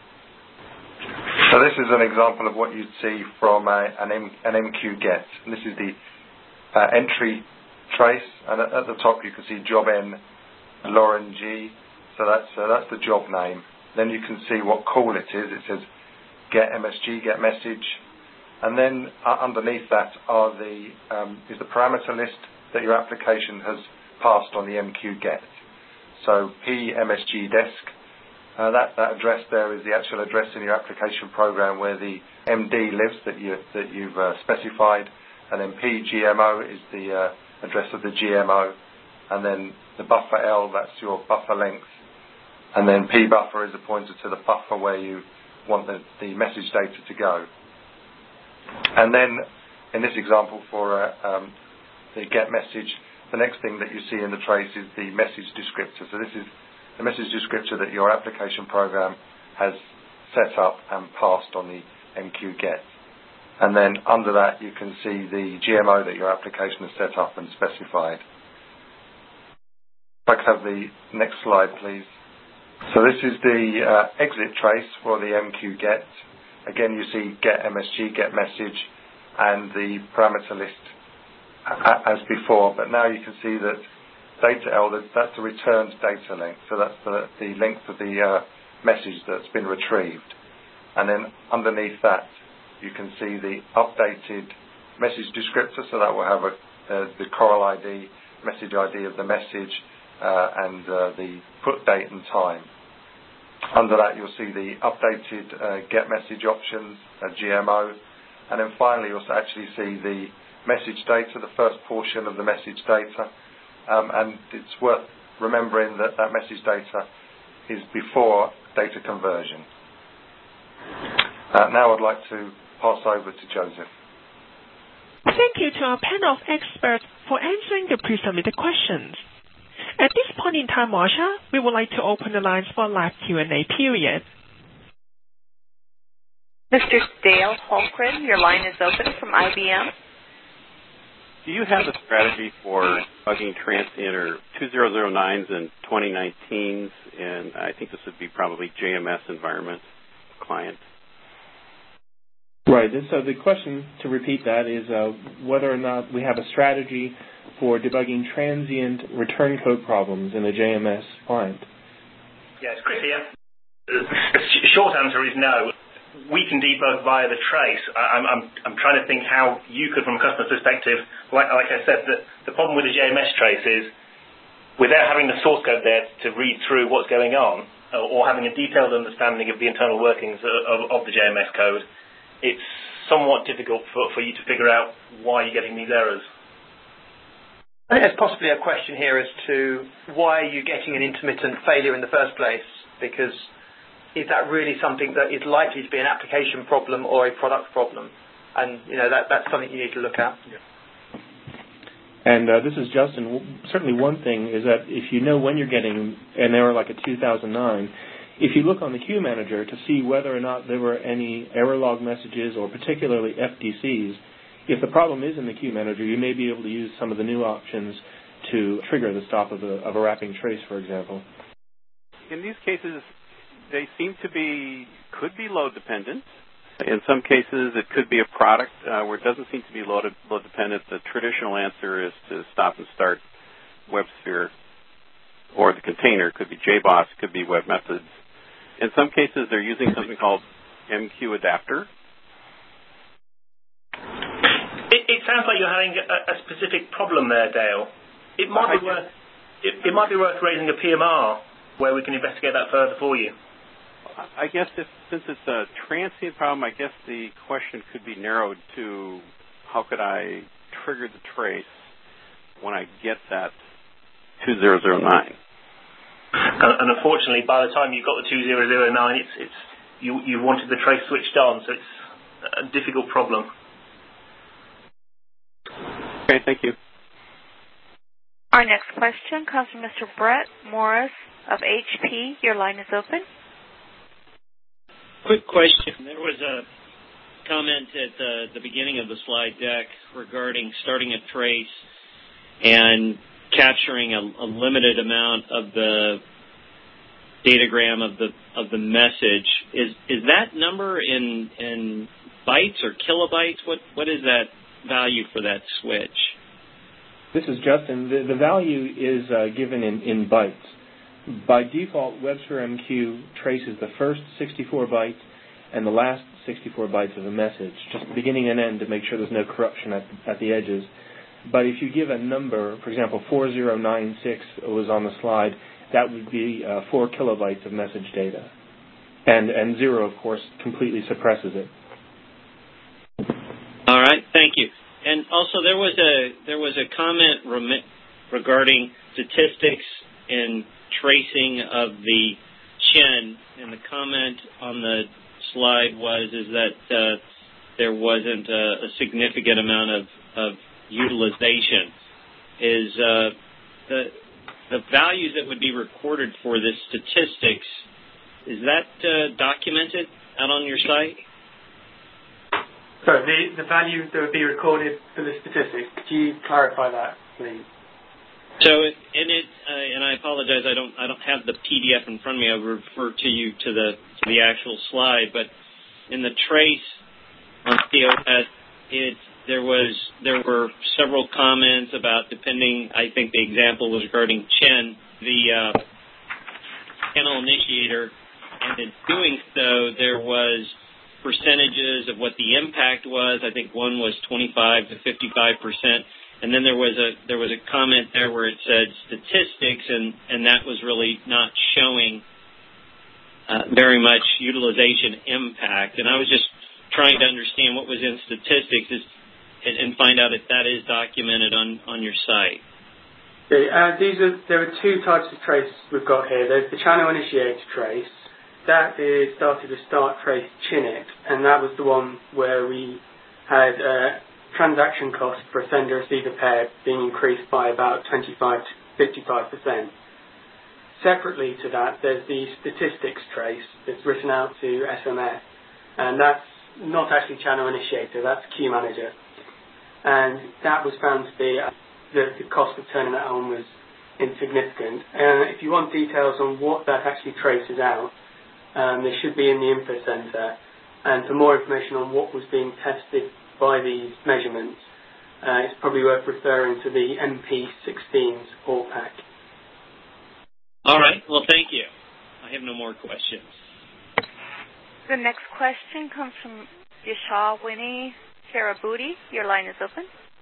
So this is an example of what you'd see from a, an, M, an M Q get. And this is the uh, entry trace, and at, at the top you can see job N, Lauren G. So that's uh, that's the job name. Then you can see what call it is. It says get M S G, get message, and then uh, underneath that are the um, is the parameter list that your application has passed on the M Q get. So P M S G desk. Uh, that, that address there is the actual address in your application program where the M D lives that you that you've uh, specified, and then P G M O is the uh, address of the G M O, and then the buffer L, that's your buffer length, and then P buffer is a pointer to the buffer where you want the, the message data to go. And then in this example for uh, um, the get message, the next thing that you see in the trace is the message descriptor. So this is the message descriptor that your application program has set up and passed on the M Q get. And then under that you can see the G M O that your application has set up and specified. If I could have the next slide, please. So this is the uh, exit trace for the M Q get. Again, you see get M S G, get message, and the parameter list as before, but now you can see that data L, that's the returned data length, so that's the, the length of the uh, message that's been retrieved. And then underneath that, you can see the updated message descriptor, so that will have a, uh, the Coral I D, message I D of the message, uh, and uh, the put date and time. Under that, you'll see the updated uh, get message options, uh, G M O, and then finally you'll actually see the message data, the first portion of the message data. Um, and it's worth remembering that that message data is before data conversion. Uh, now I'd like to pass over to Joseph. Thank you to our panel of experts for answering the pre-submitted questions. At this point in time, Marsha, we would like to open the lines for a live Q and A period. Mister Dale Holmgren, your line is open from I B M. Do you have a strategy for debugging transient or two thousand nines and twenty nineteens, and I think this would be probably J M S environment client? Right. And so the question, to repeat that, is uh, whether or not we have a strategy for debugging transient return code problems in the J M S client. Yes, Chris here. The short answer is no. We can debug via the trace. I, I'm, I'm, I'm trying to think how you could, from a customer perspective, like, like I said, the, the problem with the J M S trace is without having the source code there to read through what's going on, or, or having a detailed understanding of the internal workings of, of, of the J M S code, it's somewhat difficult for, for you to figure out why you're getting these errors. I think there's possibly a question here as to why are you getting an intermittent failure in the first place, because is that really something that is likely to be an application problem or a product problem? And, you know, that, that's something you need to look at. Yeah. And uh, this is Justin. Certainly one thing is that if you know when you're getting an error like a two thousand nine, if you look on the queue manager to see whether or not there were any error log messages or particularly F D Cs, if the problem is in the queue manager, you may be able to use some of the new options to trigger the stop of a, of a wrapping trace, for example. In these cases, they seem to be, could be load dependent. In some cases, it could be a product uh, where it doesn't seem to be load, load dependent. The traditional answer is to stop and start WebSphere, or the container. It could be J BOSS, could be web methods. In some cases, they're using something called M Q adapter. It, it sounds like you're having a, a specific problem there, Dale. It might be worth it, it might be worth raising a P M R where we can investigate that further for you. I guess if, since it's a transient problem, I guess the question could be narrowed to how could I trigger the trace when I get that two thousand nine. And, and unfortunately, by the time you've got the two thousand nine, it's it's you you wanted the trace switched on, so it's a difficult problem. Okay, thank you. Our next question comes from Mister Brett Morris of H P. Your line is open. Quick question. There was a comment at the, the beginning of the slide deck regarding starting a trace and capturing a, a limited amount of the datagram of the of the message. Is is that number in in bytes or kilobytes? What what is that value for that switch? This is Justin. The, the value is uh, given in, in bytes. By default, WebSphere M Q traces the first sixty-four bytes and the last sixty-four bytes of the message, just beginning and end to make sure there's no corruption at, at the edges. But if you give a number, for example, four thousand ninety-six was on the slide, that would be uh, four kilobytes of message data. And, and zero, of course, completely suppresses it. All right, thank you. And also, there was a there was a comment rem- regarding statistics and tracing of the Chen, and the comment on the slide was is that uh, there wasn't a, a significant amount of, of utilization. Is uh, the the values that would be recorded for this statistics, is that uh, documented out on your site? So the, the value that would be recorded for the statistics, could you clarify that, please? So, in it, uh, and I apologize, I don't, I don't have the P D F in front of me. I will refer to you to the to the actual slide. But in the trace on C O S, it there was there were several comments about depending. I think the example was regarding Chen, the uh, channel initiator, and in doing so, there was percentages of what the impact was. I think one was twenty-five to fifty-five percent. And then there was a there was a comment there where it said statistics, and, and that was really not showing uh, very much utilization impact. And I was just trying to understand what was in statistics is, and, and find out if that is documented on, on your site. Okay, uh, these are there are two types of trace we've got here. There's the channel initiator trace. That is started with start trace Chinook, and that was the one where we had uh, transaction cost for a sender receiver pair being increased by about twenty-five to fifty-five percent. Separately to that, there's the statistics trace that's written out to S M S, and that's not actually channel initiator, that's queue manager. And that was found to be, uh, the, the cost of turning that on was insignificant. And if you want details on what that actually traces out, um, they should be in the info center. And for more information on what was being tested by these measurements, uh, it's probably worth referring to the M P sixteen support pack. All right. Well, thank you. I have no more questions. The next question comes from Yashawini Karabuti. Your line is open.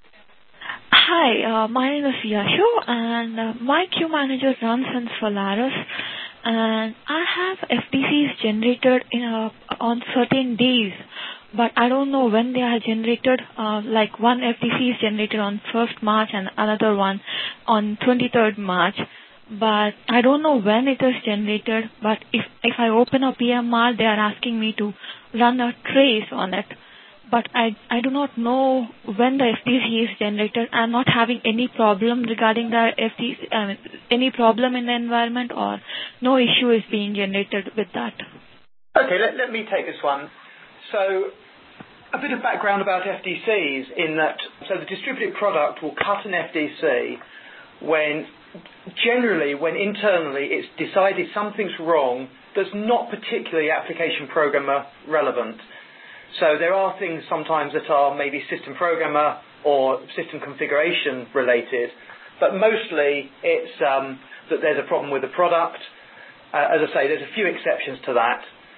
Hi, uh, my name is Yashu, and uh, my queue manager runs in Solaris, and I have F D Cs generated in a, on certain days, but I don't know when they are generated. Uh, like one F D C is generated on first March and another one on twenty-third March. But I don't know when it is generated, but if, if I open a P M R, they are asking me to run a trace on it. But I, I do not know when the F D C is generated. I'm not having any problem regarding the F D C, uh, any problem in the environment, or no issue is being generated with that. Okay, let, let me take this one. So, a bit of background about F D Cs in that, so the distributed product will cut an F D C when generally, when internally it's decided something's wrong that's not particularly application programmer relevant. So there are things sometimes that are maybe system programmer or system configuration related, but mostly it's um, that there's a problem with the product. Uh, as I say, there's a few exceptions to that.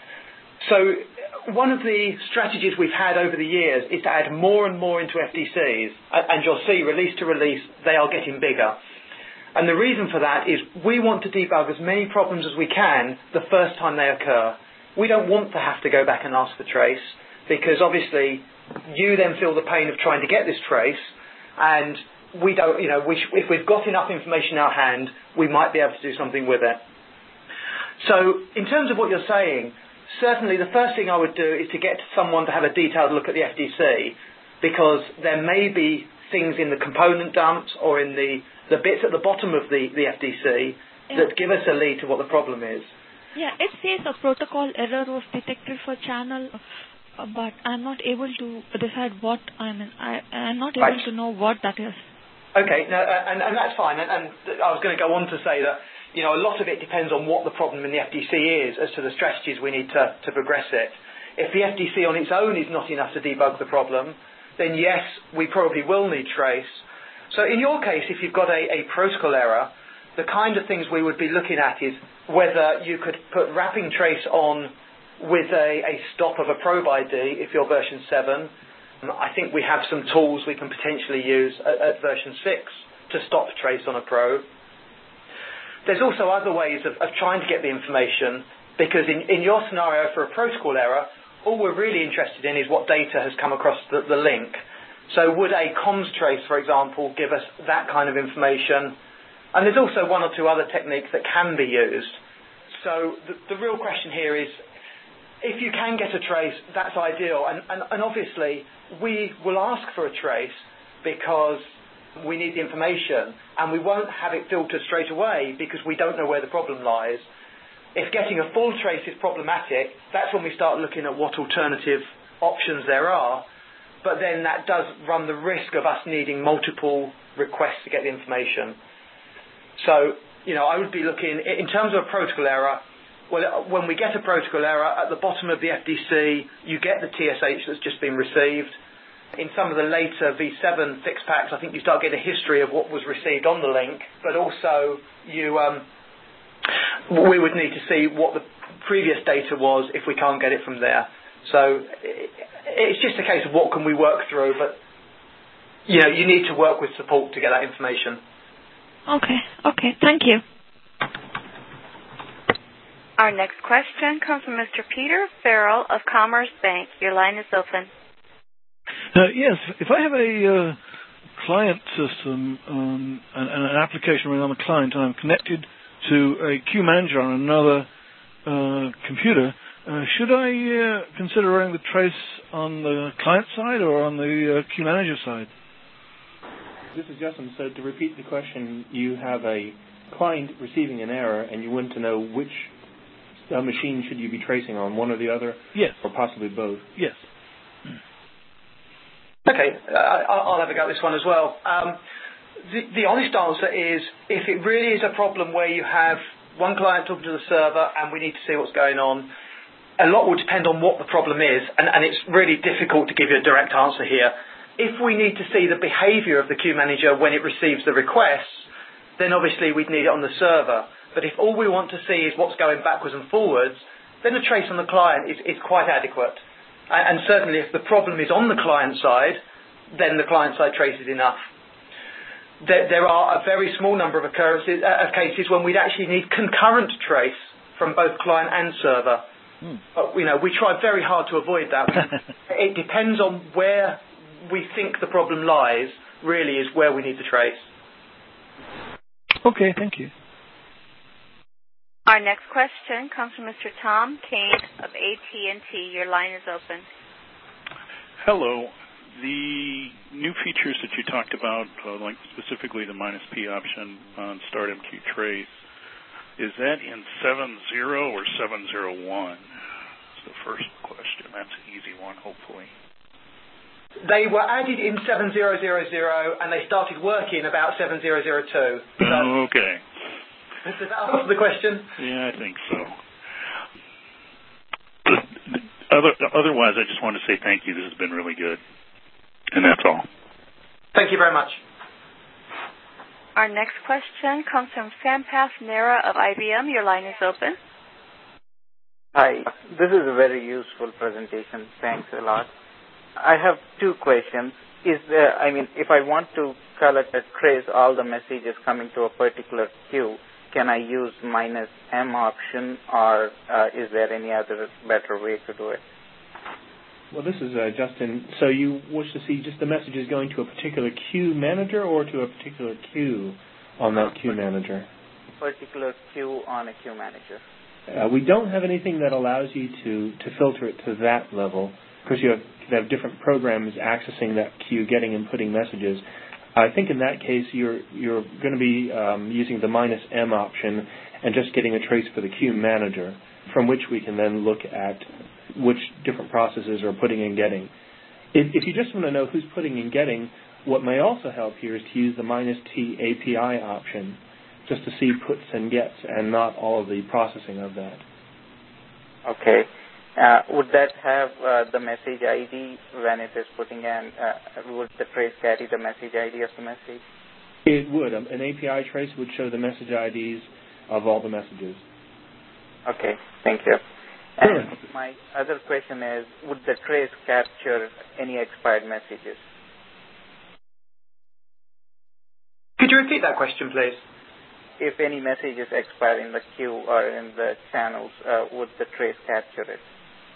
So one of the strategies we've had over the years is to add more and more into F D Cs, and you'll see release to release they are getting bigger. And the reason for that is we want to debug as many problems as we can the first time they occur. We don't want to have to go back and ask for trace, because obviously you then feel the pain of trying to get this trace, and we don't, you know, we sh- if we've got enough information in our hand, we might be able to do something with it. So in terms of what you're saying, certainly the first thing I would do is to get someone to have a detailed look at the F D C, because there may be things in the component dumps or in the the bits at the bottom of the, the F D C yeah. that give us a lead to what the problem is. Yeah, it says a protocol error was detected for channel, uh, but I'm not able to decide what I mean. I, I'm not able right. to know what that is. Okay, no, and, and that's fine. And, and I was going to go on to say that, you know, a lot of it depends on what the problem in the F D C is as to the strategies we need to, to progress it. If the F D C on its own is not enough to debug the problem, then yes, we probably will need trace. So in your case, if you've got a, a protocol error, the kind of things we would be looking at is whether you could put wrapping trace on with a, a stop of a probe I D if you're version seven. I think we have some tools we can potentially use at, at version six to stop trace on a probe. There's also other ways of, of trying to get the information, because in, in your scenario for a protocol error, all we're really interested in is what data has come across the, the link. So would a comms trace, for example, give us that kind of information? And there's also one or two other techniques that can be used. So the, the real question here is, if you can get a trace, that's ideal. And, and, and obviously, we will ask for a trace because we need the information, and we won't have it filtered straight away because we don't know where the problem lies. If getting a full trace is problematic, that's when we start looking at what alternative options there are. But then that does run the risk of us needing multiple requests to get the information. So, you know, I would be looking, in terms of a protocol error, well, when we get a protocol error, at the bottom of the F D C, you get the T S H that's just been received. In some of the later V seven fix packs, I think you start getting a history of what was received on the link, but also you, um, we would need to see what the previous data was if we can't get it from there. So it's just a case of what can we work through, but you know, you need to work with support to get that information. Okay, okay, thank you. Our next question comes from Mister Peter Farrell of Commerce Bank. Your line is open. Uh, yes, if I have a uh, client system um, and, and an application running on the client, and I'm connected to a queue manager on another uh, computer, uh, should I uh, consider running the trace on the client side or on the uh, queue manager side? This is Justin. So to repeat the question, you have a client receiving an error, and you want to know which uh, machine should you be tracing on, one or the other? Yes. Or possibly both? Yes. Okay, uh, I'll have a go at this one as well. Um, the, the honest answer is, if it really is a problem where you have one client talking to the server and we need to see what's going on, a lot will depend on what the problem is, and, and it's really difficult to give you a direct answer here. If we need to see the behavior of the queue manager when it receives the requests, then obviously we'd need it on the server. But if all we want to see is what's going backwards and forwards, then a trace on the client is, is quite adequate. And, and certainly if the problem is on the client side, then the client side trace is enough. There, there are a very small number of occurrences, uh, of cases when we'd actually need concurrent trace from both client and server. Hmm. But, you know, we try very hard to avoid that. It depends on where we think the problem lies, really, is where we need to trace. Okay, thank you. Our next question comes from Mister Tom Kane of A T and T. Your line is open. Hello. The new features that you talked about, uh, like specifically the minus P option on Start M Q Trace, is that in seven point oh or seven point oh one? That's the first question. That's an easy one, hopefully. They were added in seven point oh point oh and they started working about seven point oh point two. So oh, okay. Does that answer the question? Yeah, I think so. Other, otherwise, I just want to say thank you. This has been really good. And that's all. Thank you very much. Our next question comes from Sampath Nera of I B M. Your line is open. Hi. This is a very useful presentation. Thanks a lot. I have two questions. Is there, I mean, if I want to collect a trace all the messages coming to a particular queue, can I use minus M option, or uh, is there any other better way to do it? Well, this is uh, Justin. So you wish to see just the messages going to a particular queue manager or to a particular queue on that queue manager? Particular queue on a queue manager. Uh, we don't have anything that allows you to, to filter it to that level. Of course, you have, you have different programs accessing that queue, getting and putting messages. I think in that case, you're you're going to be um, using the minus M option and just getting a trace for the queue manager, from which we can then look at which different processes are putting and getting. If, if you just want to know who's putting and getting, what may also help here is to use the minus T A P I option, just to see puts and gets and not all of the processing of that. Okay. Uh, would that have uh, the message I D when it is putting in? Uh, would the trace carry the message I D of the message? It would. Um, an A P I trace would show the message I Ds of all the messages. Okay, thank you. Sure. And my other question is, would the trace capture any expired messages? Could you repeat that question, please? If any messages expire in the queue or in the channels, uh, would the trace capture it?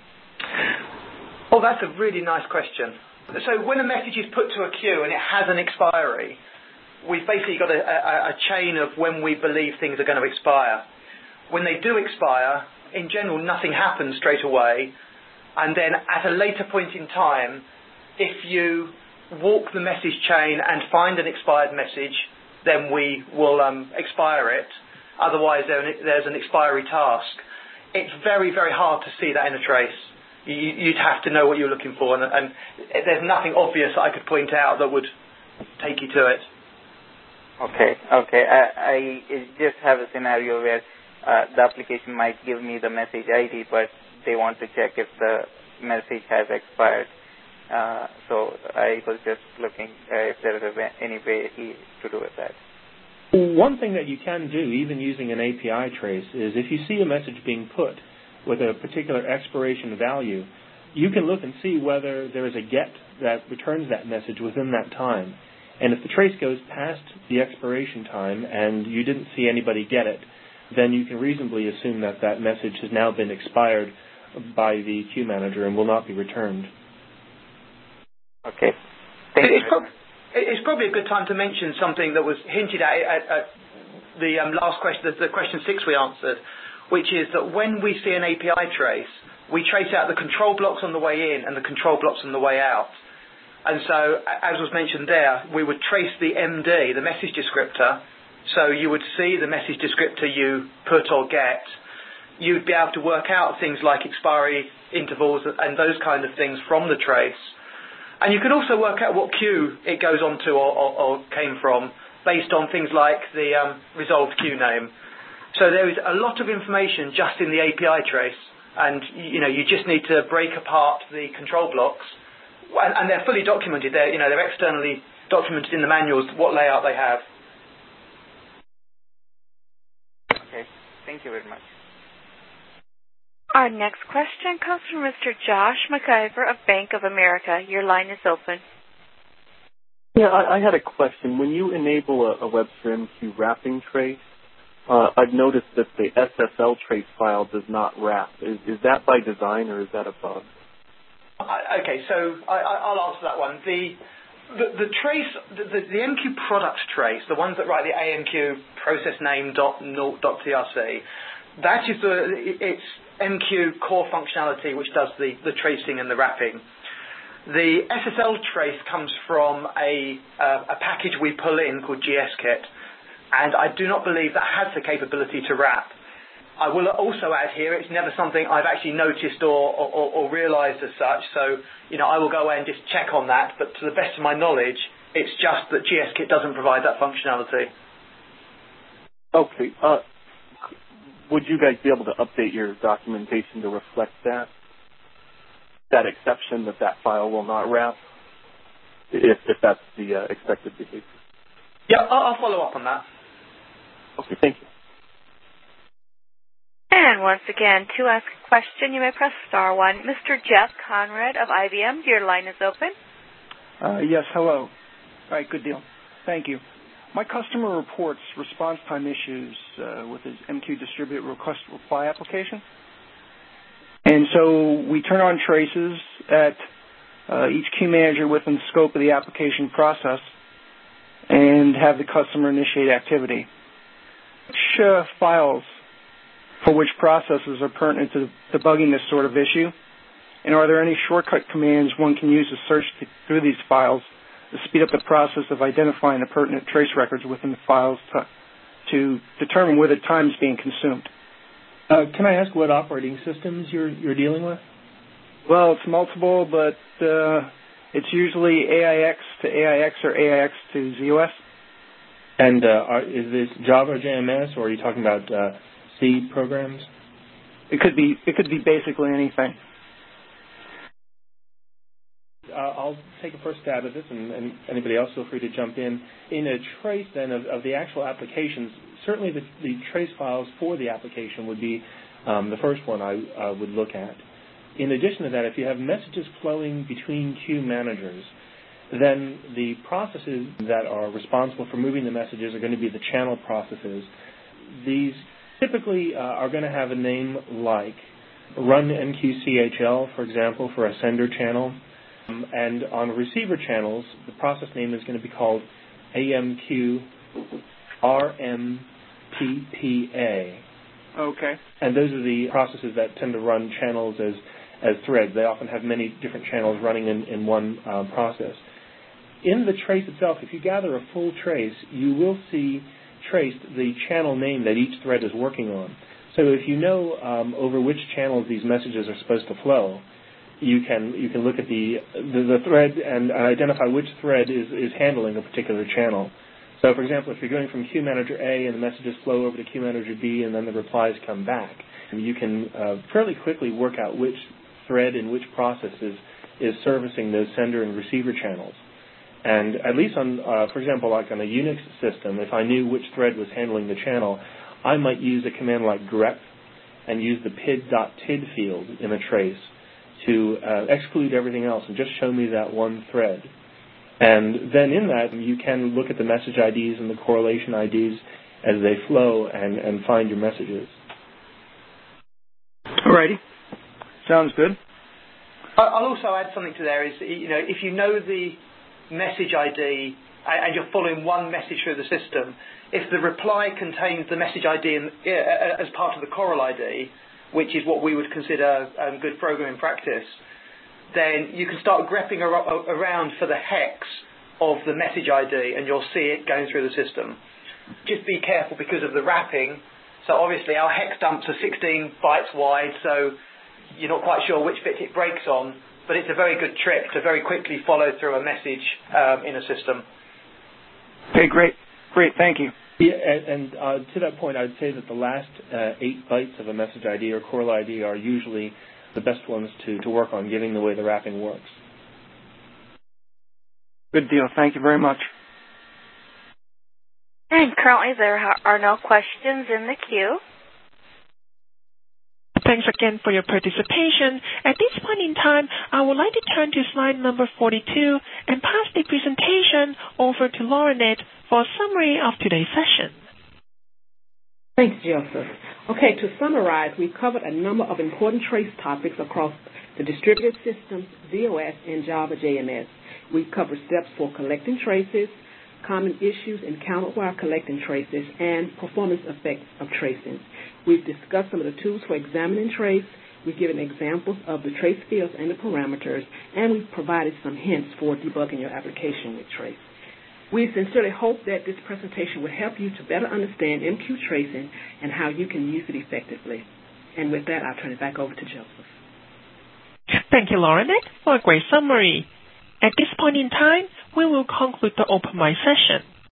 Oh, that's a really nice question. So when a message is put to a queue and it has an expiry, we've basically got a, a, a chain of when we believe things are going to expire. When they do expire, in general, nothing happens straight away. And then at a later point in time, if you walk the message chain and find an expired message, then we will um, expire it. Otherwise, there's an expiry task. It's very, very hard to see that in a trace. You'd have to know what you're looking for, and, and there's nothing obvious that I could point out that would take you to it. Okay, okay. I, I just have a scenario where uh, the application might give me the message I D, but they want to check if the message has expired. Uh, so I was just looking uh, if there is a, any way to do with that. One thing that you can do, even using an A P I trace, is if you see a message being put with a particular expiration value, you can look and see whether there is a get that returns that message within that time. And if the trace goes past the expiration time and you didn't see anybody get it, then you can reasonably assume that that message has now been expired by the queue manager and will not be returned. Okay. Thank it's, you. pro- it's probably a good time to mention something that was hinted at at, at the um, last question, the, the question six we answered, which is that when we see an A P I trace, we trace out the control blocks on the way in and the control blocks on the way out. And so, as was mentioned there, we would trace the M D, the message descriptor. So you would see the message descriptor you put or get. You'd be able to work out things like expiry intervals and those kind of things from the trace. And you can also work out what queue it goes on to or, or, or came from based on things like the um, resolved queue name. So there is a lot of information just in the A P I trace, and you know you just need to break apart the control blocks, and, and they're fully documented. They're you know they're externally documented in the manuals what layout they have. Okay, thank you very much. Our next question comes from Mister Josh McIver of Bank of America. Your line is open. Yeah, I, I had a question. When you enable a, a WebSphere M Q wrapping trace, uh, I've noticed that the S S L trace file does not wrap. Is, is that by design or is that a bug? I, okay, so I, I'll answer that one. The the, the trace, the, the, the M Q products trace, the ones that write the A M Q process name dot naught dot T R C, that is the it's M Q core functionality which does the, the tracing and the wrapping. The S S L trace comes from a, uh, a package we pull in called G S Kit, and I do not believe that has the capability to wrap. I will also add here, it's never something I've actually noticed or, or, or realised as such, so you know I will go away and just check on that, but to the best of my knowledge, it's just that G S Kit doesn't provide that functionality. Okay. Uh, would you guys be able to update your documentation to reflect that? That exception that that file will not wrap, if, if that's the uh, expected behavior. Yeah, I'll, I'll follow up on that. Okay, thank you. And once again, to ask a question, you may press star one. Mister Jeff Conrad of I B M, your line is open. Uh, yes, hello. All right, good deal. Thank you. My customer reports response time issues uh, with his M Q distributed request reply application. And so we turn on traces at uh, each queue manager within the scope of the application process and have the customer initiate activity. Which uh, files for which processes are pertinent to debugging this sort of issue? And are there any shortcut commands one can use to search th- through these files to speed up the process of identifying the pertinent trace records within the files to, to determine whether time is being consumed? Uh, can I ask what operating systems you're you're dealing with? Well, it's multiple, but uh, it's usually A I X to A I X or A I X to Z O S. And uh, are, is this Java or J M S, or are you talking about uh, C programs? It could be. It could be basically anything. Uh, I'll take a first stab at this, and, and anybody else feel free to jump in. In a trace, then, of, of the actual applications, certainly the, the trace files for the application would be um, the first one I uh, would look at. In addition to that, if you have messages flowing between queue managers, then the processes that are responsible for moving the messages are going to be the channel processes. These typically uh, are going to have a name like run M Q C H L, for example, for a sender channel. Um, and on receiver channels, the process name is going to be called A M Q R M P P A. Okay. And those are the processes that tend to run channels as, as threads. They often have many different channels running in, in one uh, process. In the trace itself, if you gather a full trace, you will see traced the channel name that each thread is working on. So if you know um, over which channels these messages are supposed to flow, you can you can look at the the, the thread and identify which thread is, is handling a particular channel. So, for example, if you're going from queue manager A and the messages flow over to queue manager B and then the replies come back, you can uh, fairly quickly work out which thread in which process is, is servicing those sender and receiver channels. And at least on, uh, for example, like on a Unix system, if I knew which thread was handling the channel, I might use a command like grep and use the pid.tid field in a trace to uh, exclude everything else and just show me that one thread. And then in that, you can look at the message I Ds and the correlation I Ds as they flow and, and find your messages. Alrighty. Sounds good. I'll also add something to there is, you know, if you know the message I D and you're following one message through the system, if the reply contains the message I D in, uh, as part of the Coral I D, which is what we would consider um, good programming practice, then you can start grepping ar- around for the hex of the message I D and you'll see it going through the system. Just be careful because of the wrapping. So obviously our hex dumps are sixteen bytes wide, so you're not quite sure which bit it breaks on, but it's a very good trick to very quickly follow through a message um, in a system. Okay, great. Great, thank you. Yeah, and, and uh, to that point, I would say that the last uh, eight bytes of a message I D or Coral I D are usually the best ones to, to work on, given the way the wrapping works. Good deal. Thank you very much. And currently there are no questions in the queue. Thanks again for your participation. At this point in time, I would like to turn to slide number forty-two and pass the presentation over to Laurenet for a summary of today's session. Thanks, Joseph. Okay, to summarize, we covered a number of important trace topics across the distributed systems, Z O S, and Java J M S. We covered steps for collecting traces, common issues encountered while collecting traces, and performance effects of tracing. We've discussed some of the tools for examining trace. We've given examples of the trace fields and the parameters, and we've provided some hints for debugging your application with trace. We sincerely hope that this presentation will help you to better understand M Q tracing and how you can use it effectively. And with that, I'll turn it back over to Joseph. Thank you, Laurenet, for a great summary. At this point in time, we will conclude the Open Mic session.